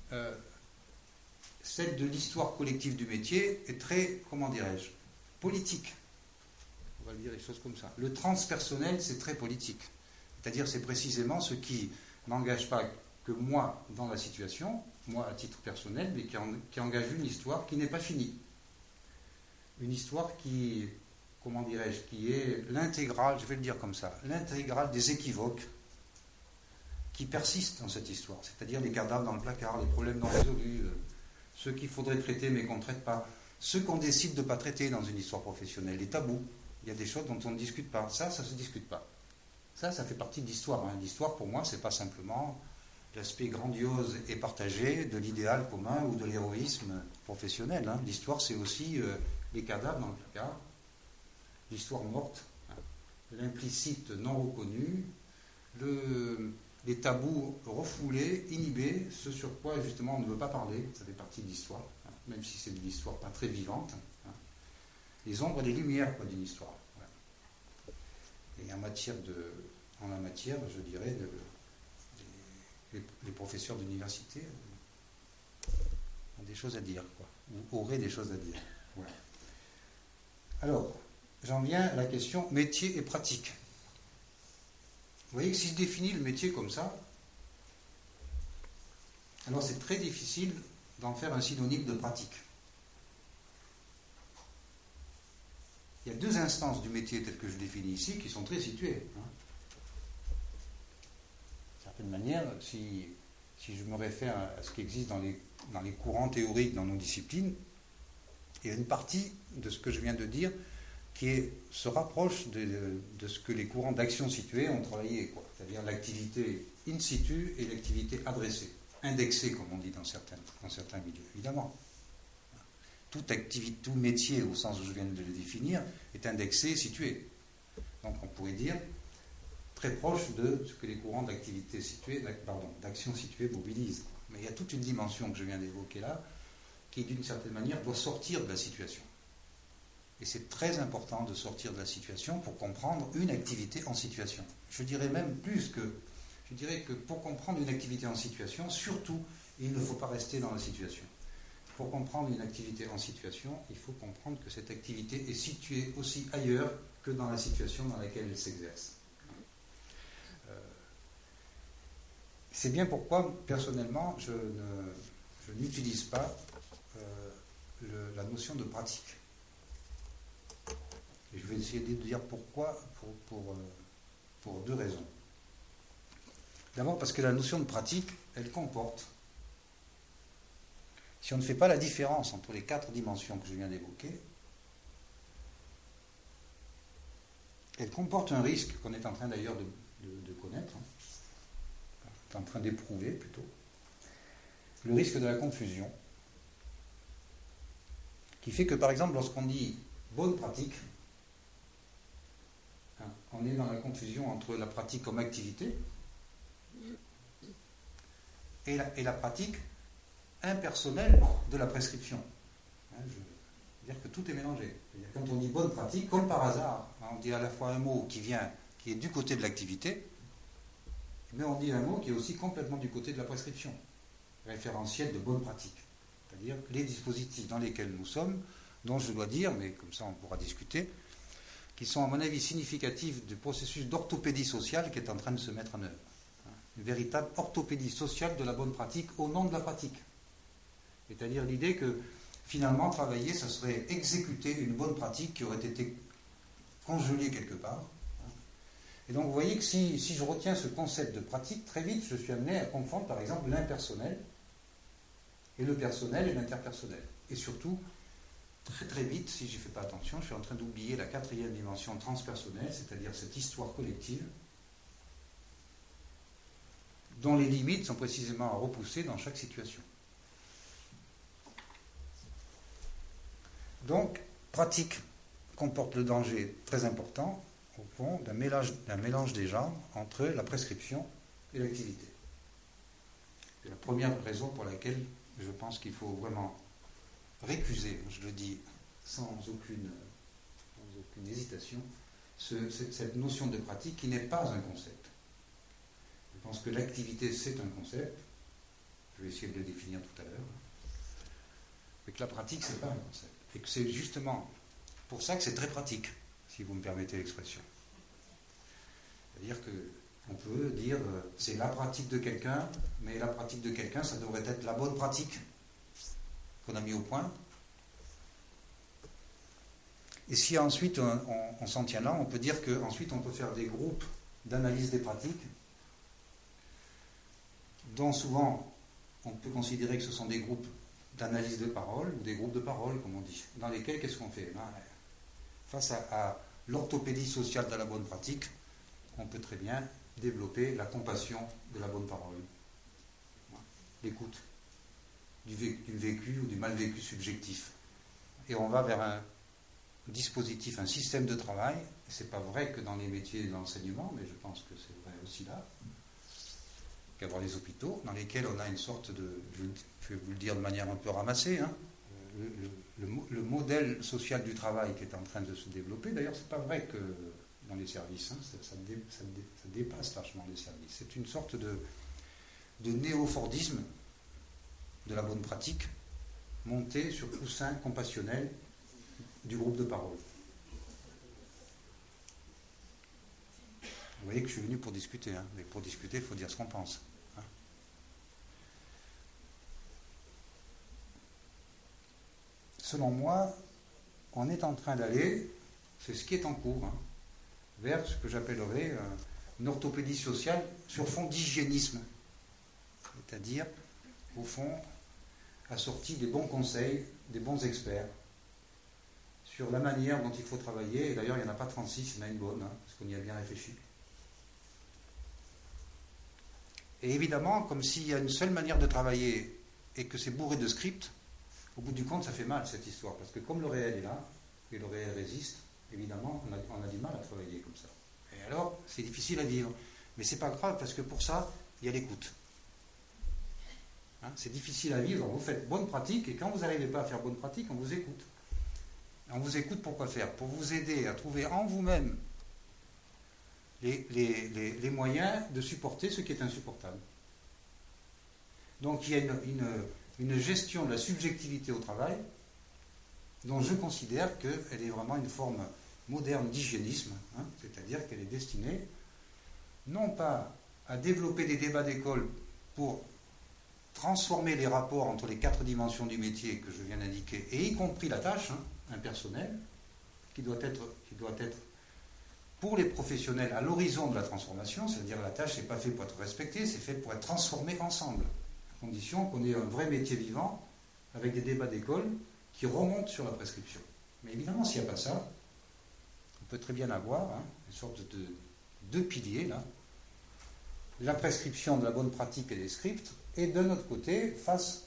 celle de l'histoire collective du métier, est très, comment dirais-je, politique. On va dire les choses comme ça. Le transpersonnel, c'est très politique. C'est-à-dire, c'est précisément ce qui n'engage pas que moi dans la situation, moi à titre personnel, mais qui engage une histoire qui n'est pas finie. Une histoire qui, comment dirais-je, qui est l'intégrale, je vais le dire comme ça, l'intégrale des équivoques qui persistent dans cette histoire. C'est-à-dire les cadavres dans le placard, les problèmes non résolus, ceux qu'il faudrait traiter mais qu'on ne traite pas, ceux qu'on décide de ne pas traiter dans une histoire professionnelle, les tabous. Il y a des choses dont on ne discute pas. Ça ne se discute pas. Ça fait partie de l'histoire. Hein. L'histoire, pour moi, ce n'est pas simplement l'aspect grandiose et partagé de l'idéal commun ou de l'héroïsme professionnel. Hein. L'histoire, c'est aussi les cadavres dans le placard, l'histoire morte, hein, l'implicite non reconnu, les tabous refoulés, inhibés, ce sur quoi justement on ne veut pas parler, ça fait partie de l'histoire, hein, même si c'est de l'histoire pas très vivante. Hein. Les ombres et les lumières d'une histoire. Voilà. Et en la matière, je dirais, les professeurs d'université ont des choses à dire, quoi, ou auraient des choses à dire. Voilà. Alors, j'en viens à la question métier et pratique. Vous voyez que si je définis le métier comme ça, alors c'est très difficile d'en faire un synonyme de pratique. Il y a deux instances du métier tel que je définis ici qui sont très situées. Hein. D'une certaine manière, si je me réfère à ce qui existe dans les courants théoriques dans nos disciplines, il y a une partie de ce que je viens de dire qui se rapproche de ce que les courants d'action située ont travaillé, quoi. C'est-à-dire l'activité in situ et l'activité adressée, indexée, comme on dit dans certains milieux, évidemment. Tout métier, au sens où je viens de le définir, est indexé et situé. Donc on pourrait dire très proche de ce que les courants d'action située mobilisent. Mais il y a toute une dimension que je viens d'évoquer là, qui d'une certaine manière doit sortir de la situation. Et c'est très important de sortir de la situation pour comprendre une activité en situation. Je dirais même je dirais que pour comprendre une activité en situation, surtout, il ne faut pas rester dans la situation. Pour comprendre une activité en situation, il faut comprendre que cette activité est située aussi ailleurs que dans la situation dans laquelle elle s'exerce. C'est bien pourquoi, personnellement, je n'utilise pas la notion de pratique. Et je vais essayer de dire pourquoi, pour deux raisons. D'abord parce que la notion de pratique, elle comporte, si on ne fait pas la différence entre les quatre dimensions que je viens d'évoquer, elle comporte un risque qu'on est en train d'ailleurs de connaître, en train d'éprouver plutôt, le risque de la confusion, qui fait que par exemple lorsqu'on dit bonne pratique, on est dans la confusion entre la pratique comme activité et la pratique impersonnelle de la prescription. Je veux dire que tout est mélangé. Quand on dit bonne pratique, comme par hasard, on dit à la fois un mot qui est du côté de l'activité, mais on dit un mot qui est aussi complètement du côté de la prescription, référentiel de bonne pratique. C'est-à-dire les dispositifs dans lesquels nous sommes, dont je dois dire, mais comme ça on pourra discuter, qui sont à mon avis significatifs du processus d'orthopédie sociale qui est en train de se mettre en œuvre. Une véritable orthopédie sociale de la bonne pratique au nom de la pratique. C'est-à-dire l'idée que finalement travailler, ça serait exécuter une bonne pratique qui aurait été congelé quelque part. Et donc vous voyez que si je retiens ce concept de pratique, très vite je suis amené à confondre par exemple l'impersonnel et le personnel et l'interpersonnel. Et surtout, très très vite, si je n'y fais pas attention, je suis en train d'oublier la quatrième dimension transpersonnelle, c'est-à-dire cette histoire collective, dont les limites sont précisément à repousser dans chaque situation. Donc, pratique comporte le danger très important, au fond, d'un mélange des genres entre la prescription et l'activité. C'est la première raison pour laquelle je pense qu'il faut vraiment récuser, je le dis sans aucune hésitation, cette notion de pratique qui n'est pas un concept. Je pense que l'activité, c'est un concept. Je vais essayer de le définir tout à l'heure. Mais que la pratique, c'est pas un concept. Et que c'est justement pour ça que c'est très pratique, si vous me permettez l'expression. C'est-à-dire qu'on peut dire c'est la pratique de quelqu'un, mais la pratique de quelqu'un, ça devrait être la bonne pratique qu'on a mis au point. Et si ensuite on s'en tient là, on peut dire qu'ensuite on peut faire des groupes d'analyse des pratiques, dont souvent on peut considérer que ce sont des groupes d'analyse de parole, ou des groupes de parole, comme on dit, dans lesquels qu'est-ce qu'on fait? Face à l'orthopédie sociale de la bonne pratique, on peut très bien développer la compassion de la bonne parole, l'écoute du vécu ou du mal vécu subjectif. Et on va vers un dispositif, un système de travail. Ce n'est pas vrai que dans les métiers de l'enseignement, mais je pense que c'est vrai aussi là, qu'à voir les hôpitaux, dans lesquels on a une sorte de, je vais vous le dire de manière un peu ramassée, le modèle social du travail qui est en train de se développer. D'ailleurs, ce n'est pas vrai que dans les services, ça dépasse largement les services. C'est une sorte de néo-fordisme de la bonne pratique, monté sur coussin compassionnel du groupe de parole. Vous voyez que je suis venu pour discuter, mais pour discuter, il faut dire ce qu'on pense. Selon moi, on est en train d'aller, c'est ce qui est en cours, vers ce que j'appellerais une orthopédie sociale sur fond d'hygiénisme. C'est-à-dire, au fond, assorti des bons conseils, des bons experts, sur la manière dont il faut travailler. Et d'ailleurs, il n'y en a pas 36, il y en a une bonne, parce qu'on y a bien réfléchi. Et évidemment, comme s'il y a une seule manière de travailler et que c'est bourré de scripts, au bout du compte, ça fait mal cette histoire, parce que comme le réel est là, et le réel résiste, évidemment, on a du mal à travailler comme ça. Et alors, c'est difficile à vivre. Mais c'est pas grave, parce que pour ça, il y a l'écoute. C'est difficile à vivre, vous faites bonne pratique, et quand vous n'arrivez pas à faire bonne pratique, on vous écoute. On vous écoute pour quoi faire? Pour vous aider à trouver en vous-même les moyens de supporter ce qui est insupportable. Donc il y a une gestion de la subjectivité au travail dont je considère qu'elle est vraiment une forme moderne d'hygiénisme, c'est-à-dire qu'elle est destinée non pas à développer des débats d'école pour transformer les rapports entre les 4 dimensions du métier que je viens d'indiquer, et y compris la tâche impersonnelle, qui doit être pour les professionnels à l'horizon de la transformation, c'est-à-dire la tâche n'est pas faite pour être respectée, c'est fait pour être transformée ensemble, à condition qu'on ait un vrai métier vivant, avec des débats d'école qui remontent sur la prescription. Mais évidemment, s'il n'y a pas ça, on peut très bien avoir une sorte de 2 piliers, là, la prescription de la bonne pratique et des scripts, et de notre côté, face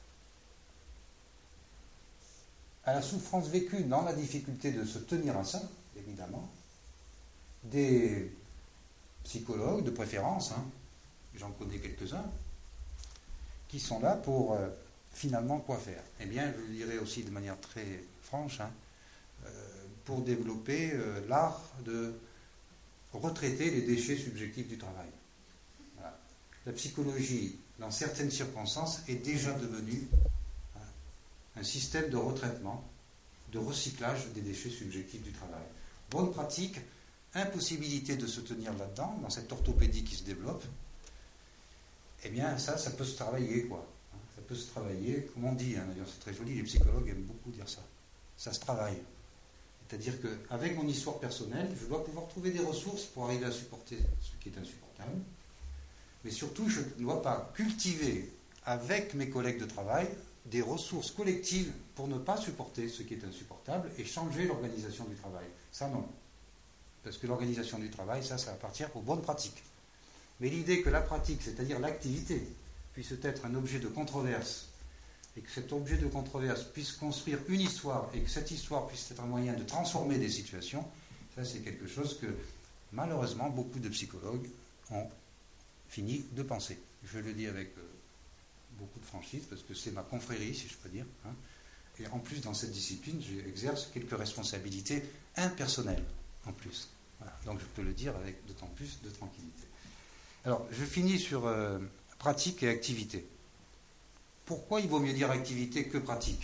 à la souffrance vécue dans la difficulté de se tenir à ça, évidemment, des psychologues de préférence, j'en connais quelques-uns, qui sont là pour finalement quoi faire? Eh bien, je le dirais aussi de manière très franche, pour développer l'art de retraiter les déchets subjectifs du travail. Voilà. La psychologie, dans certaines circonstances, est déjà devenue un système de retraitement, de recyclage des déchets subjectifs du travail. Bonne pratique, impossibilité de se tenir là-dedans, dans cette orthopédie qui se développe, eh bien ça peut se travailler, quoi. Ça peut se travailler, comme on dit, d'ailleurs c'est très joli, les psychologues aiment beaucoup dire ça. Ça se travaille. C'est-à-dire qu'avec mon histoire personnelle, je dois pouvoir trouver des ressources pour arriver à supporter ce qui est insupportable. Mais surtout, je ne dois pas cultiver avec mes collègues de travail des ressources collectives pour ne pas supporter ce qui est insupportable et changer l'organisation du travail. Ça, non. Parce que l'organisation du travail, ça va partir aux bonnes pratiques. Mais l'idée que la pratique, c'est-à-dire l'activité, puisse être un objet de controverse, et que cet objet de controverse puisse construire une histoire, et que cette histoire puisse être un moyen de transformer des situations, ça c'est quelque chose que malheureusement beaucoup de psychologues ont fini de penser. Je le dis avec beaucoup de franchise, parce que c'est ma confrérie, si je peux dire. Hein. Et en plus, dans cette discipline, j'exerce quelques responsabilités impersonnelles, en plus. Voilà. Donc je peux le dire avec d'autant plus de tranquillité. Alors, je finis sur pratique et activité. Pourquoi il vaut mieux dire activité que pratique?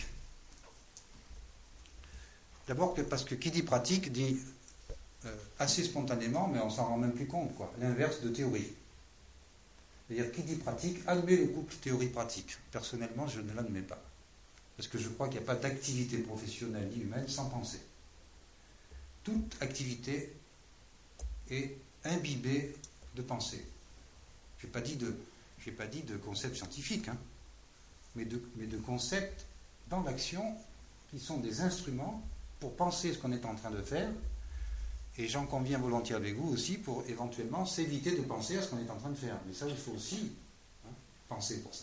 D'abord parce que qui dit pratique dit assez spontanément, mais on s'en rend même plus compte, quoi, l'inverse de théorie. C'est-à-dire, qui dit pratique admet le couple théorie-pratique. Personnellement, je ne l'admets pas. Parce que je crois qu'il n'y a pas d'activité professionnelle ni humaine sans pensée. Toute activité est imbibée de pensée. Je n'ai pas dit de concepts scientifiques, hein, mais de concepts dans l'action qui sont des instruments pour penser ce qu'on est en train de faire. Et j'en conviens volontiers avec vous aussi pour éventuellement s'éviter de penser à ce qu'on est en train de faire. Mais ça, il faut aussi penser pour ça.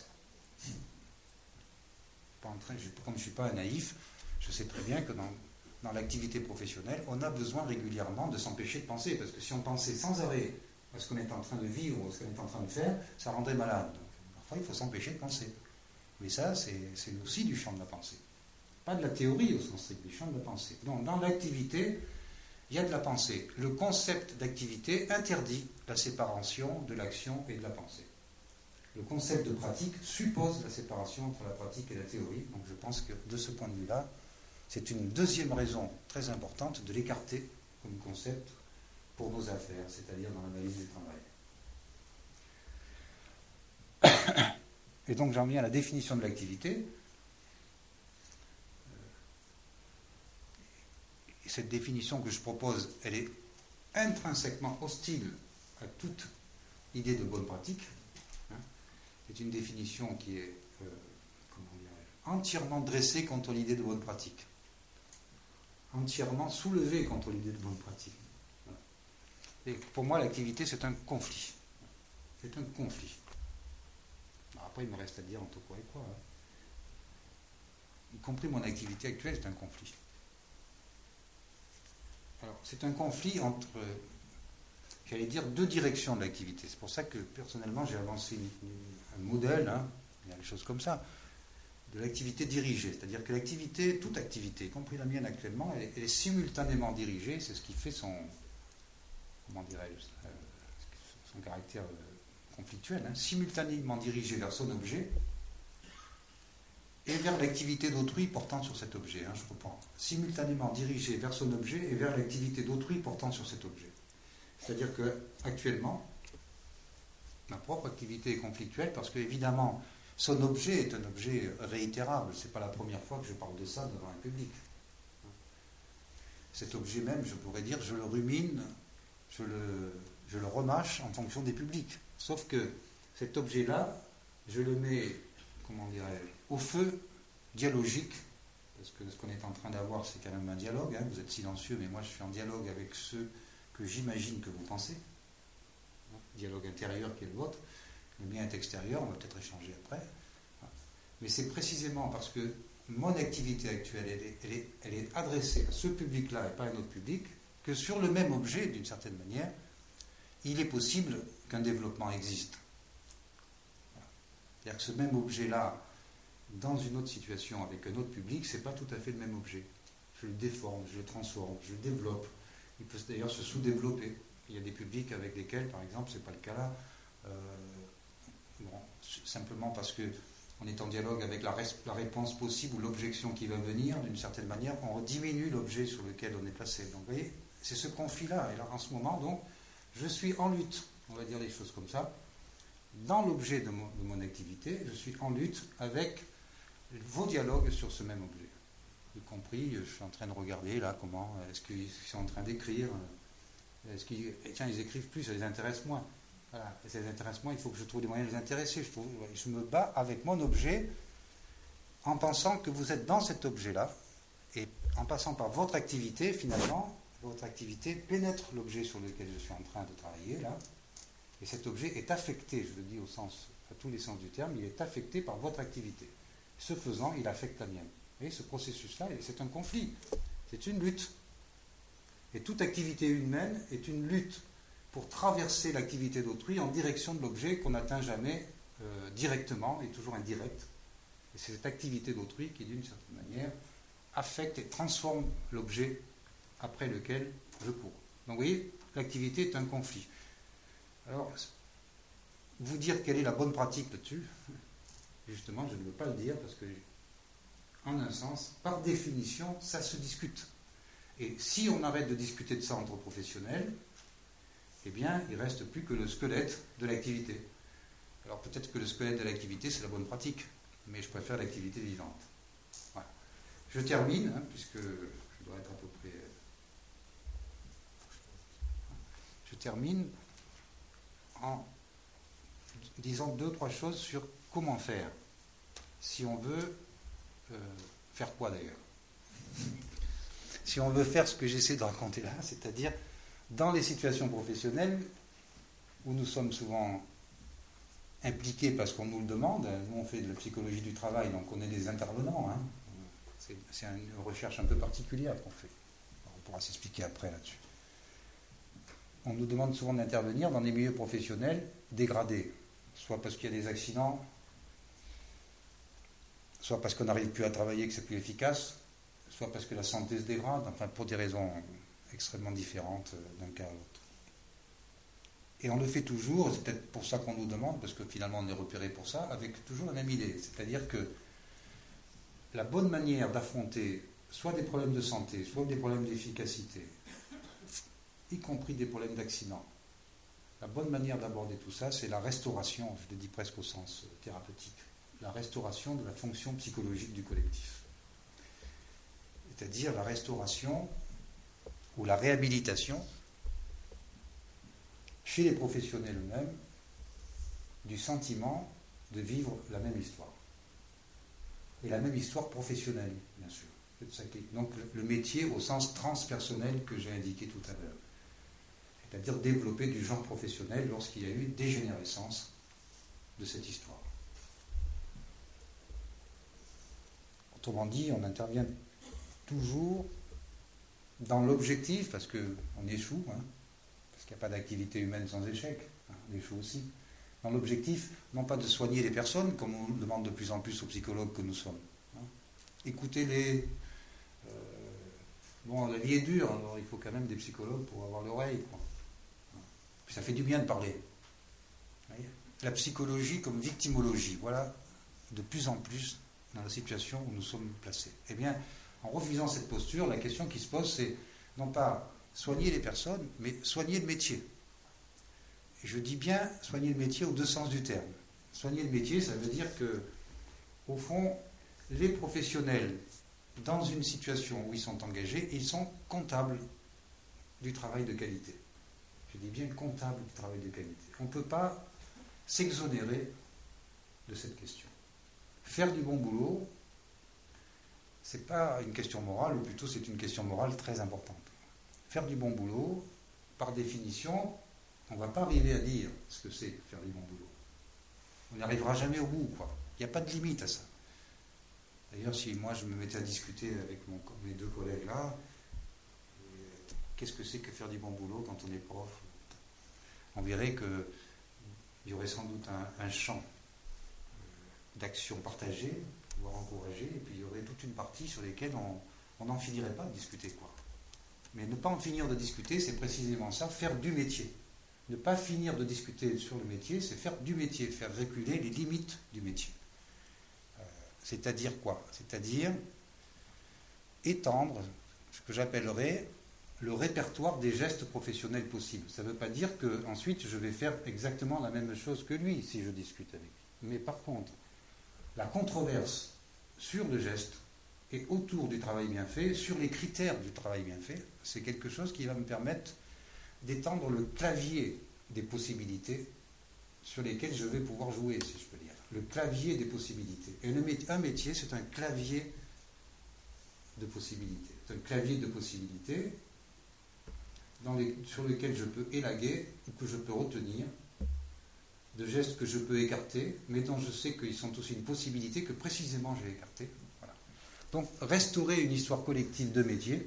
Comme je ne suis pas un naïf, je sais très bien que dans l'activité professionnelle, on a besoin régulièrement de s'empêcher de penser. Parce que si on pensait sans arrêt à ce qu'on est en train de vivre ou à ce qu'on est en train de faire, ça rendrait malade. Donc, parfois, il faut s'empêcher de penser. Mais ça, c'est aussi du champ de la pensée. Pas de la théorie au sens strict, du champ de la pensée. Donc, dans l'activité, il y a de la pensée. Le concept d'activité interdit la séparation de l'action et de la pensée. Le concept de pratique suppose la séparation entre la pratique et la théorie. Donc je pense que de ce point de vue-là, c'est une deuxième raison très importante de l'écarter comme concept pour nos affaires, c'est-à-dire dans l'analyse du travail. Et donc j'en viens à la définition de l'activité. Et cette définition que je propose, elle est intrinsèquement hostile à toute idée de bonne pratique. C'est une définition qui est entièrement dressée contre l'idée de bonne pratique. Entièrement soulevée contre l'idée de bonne pratique. Et pour moi, l'activité, c'est un conflit. C'est un conflit. Alors après, il me reste à dire entre quoi et quoi. Hein. Y compris mon activité actuelle, c'est un conflit. Alors, c'est un conflit entre, j'allais dire, deux directions de l'activité. C'est pour ça que, personnellement, j'ai avancé un modèle, hein, il y a des choses comme ça, de l'activité dirigée. C'est-à-dire que l'activité, toute activité, y compris la mienne actuellement, elle est simultanément dirigée. C'est ce qui fait son caractère conflictuel, hein, simultanément dirigée vers son objet et vers l'activité d'autrui portant sur cet objet. Hein, je reprends. Simultanément dirigée vers son objet et vers l'activité d'autrui portant sur cet objet. C'est-à-dire qu'actuellement, ma propre activité est conflictuelle parce qu'évidemment, son objet est un objet réitérable. Ce n'est pas la première fois que je parle de ça devant un public. Cet objet même, je pourrais dire, je le rumine, je le remâche en fonction des publics. Sauf que cet objet-là, je le mets, comment dirais-je, au feu dialogique, parce que ce qu'on est en train d'avoir, c'est quand même un dialogue. Hein. Vous êtes silencieux, mais moi je suis en dialogue avec ceux que j'imagine que vous pensez. Dialogue intérieur qui est le vôtre. Le mien est extérieur, on va peut-être échanger après. Mais c'est précisément parce que mon activité actuelle, elle est adressée à ce public-là et pas à un autre public, que sur le même objet, d'une certaine manière, il est possible qu'un développement existe. C'est-à-dire que ce même objet-là, dans une autre situation avec un autre public, ce n'est pas tout à fait le même objet. Je le déforme, je le transforme, je le développe. Il peut d'ailleurs se sous-développer. Il y a des publics avec lesquels, par exemple, ce n'est pas le cas là, simplement parce qu'on est en dialogue avec la réponse possible ou l'objection qui va venir, d'une certaine manière, on diminue l'objet sur lequel on est placé. Donc vous voyez, c'est ce conflit-là. Et là, en ce moment, donc, je suis en lutte, on va dire les choses comme ça. Dans l'objet de mon activité, je suis en lutte avec vos dialogues sur ce même objet. y compris, je suis en train de regarder là comment, est-ce qu'ils sont en train d'écrire, tiens, ils écrivent plus, ça les intéresse moins. Voilà, et ça les intéresse moins, il faut que je trouve des moyens de les intéresser. Je me bats avec mon objet en pensant que vous êtes dans cet objet-là, et en passant par votre activité, finalement, votre activité pénètre l'objet sur lequel je suis en train de travailler, là, et cet objet est affecté, je le dis à tous les sens du terme, il est affecté par votre activité. Ce faisant, il affecte la mienne. Et ce processus-là, c'est un conflit, c'est une lutte. Et toute activité humaine est une lutte pour traverser l'activité d'autrui en direction de l'objet qu'on n'atteint jamais directement, et toujours indirect. Et c'est cette activité d'autrui qui, d'une certaine manière, affecte et transforme l'objet après lequel je cours. Donc vous voyez, l'activité est un conflit. Alors, vous dire quelle est la bonne pratique là-dessus, justement, je ne veux pas le dire parce que, en un sens, par définition, ça se discute. Et si on arrête de discuter de ça entre professionnels, eh bien, il ne reste plus que le squelette de l'activité. Alors peut-être que le squelette de l'activité, c'est la bonne pratique, mais je préfère l'activité vivante. Voilà. Je termine, puisque je dois être à peu près... Je termine en disant 2-3 choses sur comment faire, si on veut faire quoi d'ailleurs. Si on veut faire ce que j'essaie de raconter là, c'est-à-dire dans les situations professionnelles où nous sommes souvent impliqués parce qu'on nous le demande. Nous on fait de la psychologie du travail, donc on est des intervenants. C'est une recherche un peu particulière qu'on fait. On pourra s'expliquer après là-dessus. On nous demande souvent d'intervenir dans des milieux professionnels dégradés, soit parce qu'il y a des accidents, soit parce qu'on n'arrive plus à travailler, que c'est plus efficace, soit parce que la santé se dégrade, enfin pour des raisons extrêmement différentes d'un cas à l'autre. Et on le fait toujours, c'est peut-être pour ça qu'on nous demande, parce que finalement on est repéré pour ça, avec toujours la même idée. C'est-à-dire que la bonne manière d'affronter soit des problèmes de santé, soit des problèmes d'efficacité, y compris des problèmes d'accident, la bonne manière d'aborder tout ça, c'est la restauration, je le dis presque au sens thérapeutique, la restauration de la fonction psychologique du collectif. C'est-à-dire la restauration ou la réhabilitation chez les professionnels eux-mêmes du sentiment de vivre la même histoire. Et la même histoire professionnelle, bien sûr. Donc le métier au sens transpersonnel que j'ai indiqué tout à l'heure. C'est-à-dire développer du genre professionnel lorsqu'il y a eu dégénérescence de cette histoire. Autrement dit, on intervient toujours dans l'objectif, parce qu'on échoue, parce qu'il n'y a pas d'activité humaine sans échec, on échoue aussi, dans l'objectif, non pas de soigner les personnes, comme on demande de plus en plus aux psychologues que nous sommes. Écoutez-les. Bon, la vie est dure, alors il faut quand même des psychologues pour avoir l'oreille. Puis ça fait du bien de parler. La psychologie comme victimologie, voilà, de plus en plus dans la situation où nous sommes placés. Eh bien, en refusant cette posture, la question qui se pose, c'est non pas soigner les personnes, mais soigner le métier. Et je dis bien soigner le métier aux deux sens du terme. Soigner le métier, ça veut dire que, au fond, les professionnels, dans une situation où ils sont engagés, ils sont comptables du travail de qualité. Je dis bien comptables du travail de qualité. On ne peut pas s'exonérer de cette question. Faire du bon boulot, ce n'est pas une question morale, ou plutôt c'est une question morale très importante. Faire du bon boulot, par définition, on ne va pas arriver à dire ce que c'est faire du bon boulot. On n'y arrivera jamais au bout, quoi. Il n'y a pas de limite à ça. D'ailleurs, si moi je me mettais à discuter avec mes deux collègues là, qu'est-ce que c'est que faire du bon boulot quand on est prof? On verrait qu'il y aurait sans doute un champ d'action partagée, voire encouragée, et puis il y aurait toute une partie sur laquelle on n'en finirait pas de discuter, quoi. Mais ne pas en finir de discuter, c'est précisément ça, faire du métier. Ne pas finir de discuter sur le métier, c'est faire du métier, faire reculer les limites du métier. C'est-à-dire quoi? C'est-à-dire étendre ce que j'appellerais le répertoire des gestes professionnels possibles. Ça ne veut pas dire qu'ensuite je vais faire exactement la même chose que lui si je discute avec lui. Mais par contre, la controverse sur le geste et autour du travail bien fait, sur les critères du travail bien fait, c'est quelque chose qui va me permettre d'étendre le clavier des possibilités sur lesquelles je vais pouvoir jouer, si je peux dire. Le clavier des possibilités. Et un métier, c'est un clavier de possibilités. C'est un clavier de possibilités sur lequel je peux élaguer ou que je peux retenir, de gestes que je peux écarter, mais dont je sais qu'ils sont aussi une possibilité que précisément j'ai écartée. Voilà. Donc, restaurer une histoire collective de métier,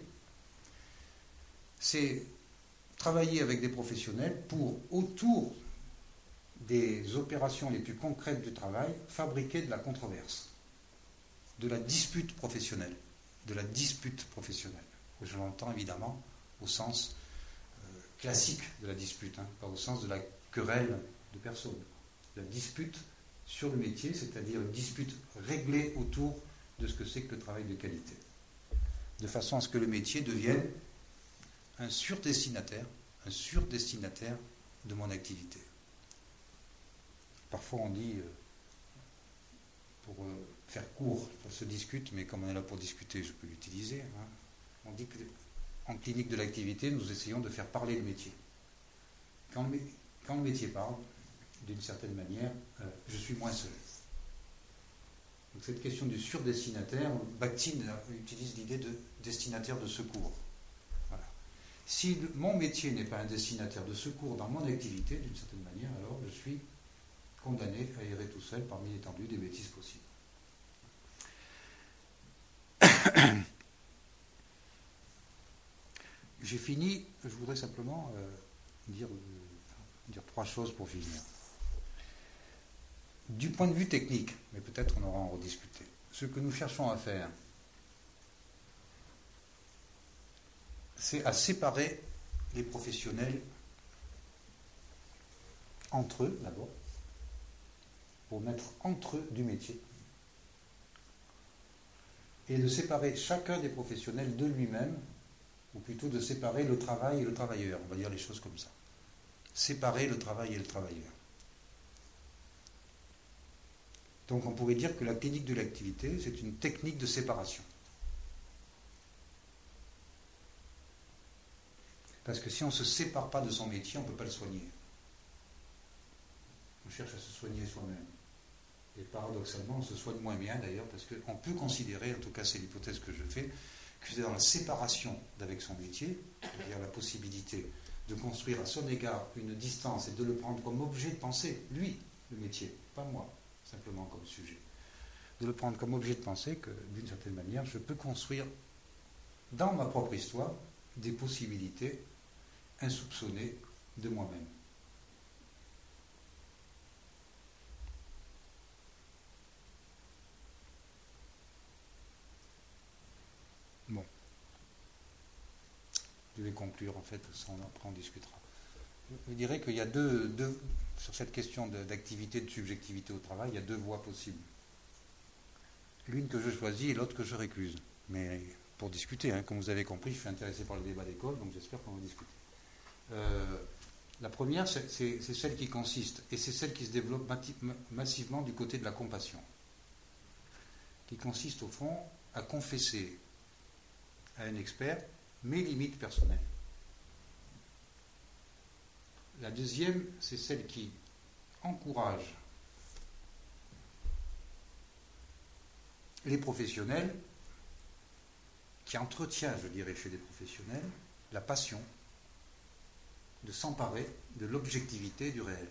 c'est travailler avec des professionnels pour, autour des opérations les plus concrètes du travail, fabriquer de la controverse, de la dispute professionnelle. De la dispute professionnelle. Je l'entends évidemment au sens classique de la dispute, pas au sens de la querelle de personnes. La dispute sur le métier, c'est-à-dire une dispute réglée autour de ce que c'est que le travail de qualité. De façon à ce que le métier devienne un surdestinataire de mon activité. Parfois on dit, pour faire court, ça se discute, mais comme on est là pour discuter, je peux l'utiliser. On dit qu'en clinique de l'activité, nous essayons de faire parler le métier. Quand le métier parle, d'une certaine manière, je suis moins seul. Donc cette question du surdestinataire, Bakhtin utilise l'idée de destinataire de secours. Voilà. Si mon métier n'est pas un destinataire de secours dans mon activité, d'une certaine manière, alors je suis condamné à errer tout seul parmi l'étendue des bêtises possibles. J'ai fini, je voudrais simplement dire 3 choses pour finir. Du point de vue technique, mais peut-être on aura à en rediscuter, ce que nous cherchons à faire, c'est à séparer les professionnels entre eux, d'abord, pour mettre entre eux du métier, et de séparer chacun des professionnels de lui-même, ou plutôt de séparer le travail et le travailleur, on va dire les choses comme ça. Séparer le travail et le travailleur. Donc on pourrait dire que la clinique de l'activité, c'est une technique de séparation. Parce que si on ne se sépare pas de son métier, on ne peut pas le soigner. On cherche à se soigner soi-même. Et paradoxalement, on se soigne moins bien d'ailleurs, parce qu'on peut considérer, en tout cas c'est l'hypothèse que je fais, que c'est dans la séparation d'avec son métier, c'est-à-dire la possibilité de construire à son égard une distance et de le prendre comme objet de pensée, lui, le métier, pas moi, simplement comme sujet. De le prendre comme objet de pensée que, d'une certaine manière, je peux construire dans ma propre histoire des possibilités insoupçonnées de moi-même. Bon. Je vais conclure, en fait, après on discutera. Je dirais qu'il y a sur cette question d'activité, de subjectivité au travail, il y a 2 voies possibles. L'une que je choisis et l'autre que je récuse. Mais pour discuter, comme vous avez compris, je suis intéressé par le débat d'école, donc j'espère qu'on va discuter. La première, c'est celle qui consiste, et c'est celle qui se développe massivement du côté de la compassion, qui consiste au fond à confesser à un expert mes limites personnelles. La deuxième, c'est celle qui encourage les professionnels, qui entretient, je dirais, chez les professionnels, la passion de s'emparer de l'objectivité du réel.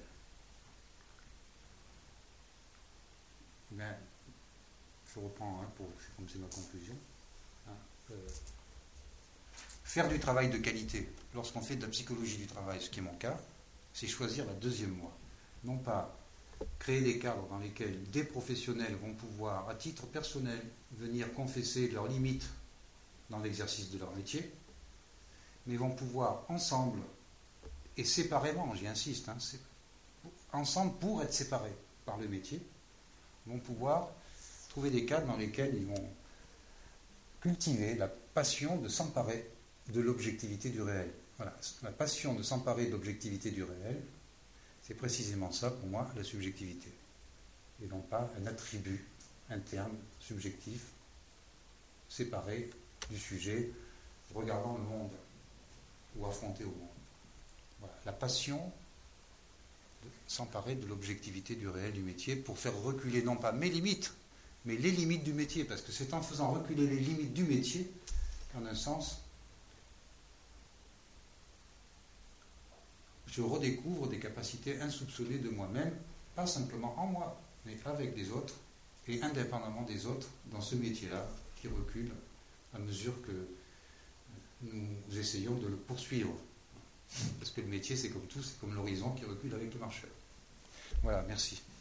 Je reprends, comme c'est ma conclusion. Faire du travail de qualité, lorsqu'on fait de la psychologie du travail, ce qui est mon cas, c'est choisir la deuxième voie. Non pas créer des cadres dans lesquels des professionnels vont pouvoir, à titre personnel, venir confesser leurs limites dans l'exercice de leur métier, mais vont pouvoir ensemble, et séparément, j'y insiste, ensemble pour être séparés par le métier, vont pouvoir trouver des cadres dans lesquels ils vont cultiver la passion de s'emparer de l'objectivité du réel. Voilà, la passion de s'emparer de l'objectivité du réel, c'est précisément ça pour moi, la subjectivité. Et non pas un attribut interne, subjectif, séparé du sujet, regardant le monde ou affronté au monde. Voilà. La passion s'emparer de l'objectivité du réel du métier pour faire reculer non pas mes limites, mais les limites du métier, parce que c'est en faisant reculer les limites du métier qu'en un sens, je redécouvre des capacités insoupçonnées de moi-même, pas simplement en moi, mais avec des autres, et indépendamment des autres, dans ce métier-là, qui recule à mesure que nous essayons de le poursuivre. Parce que le métier, c'est comme tout, c'est comme l'horizon qui recule avec le marcheur. Voilà, merci.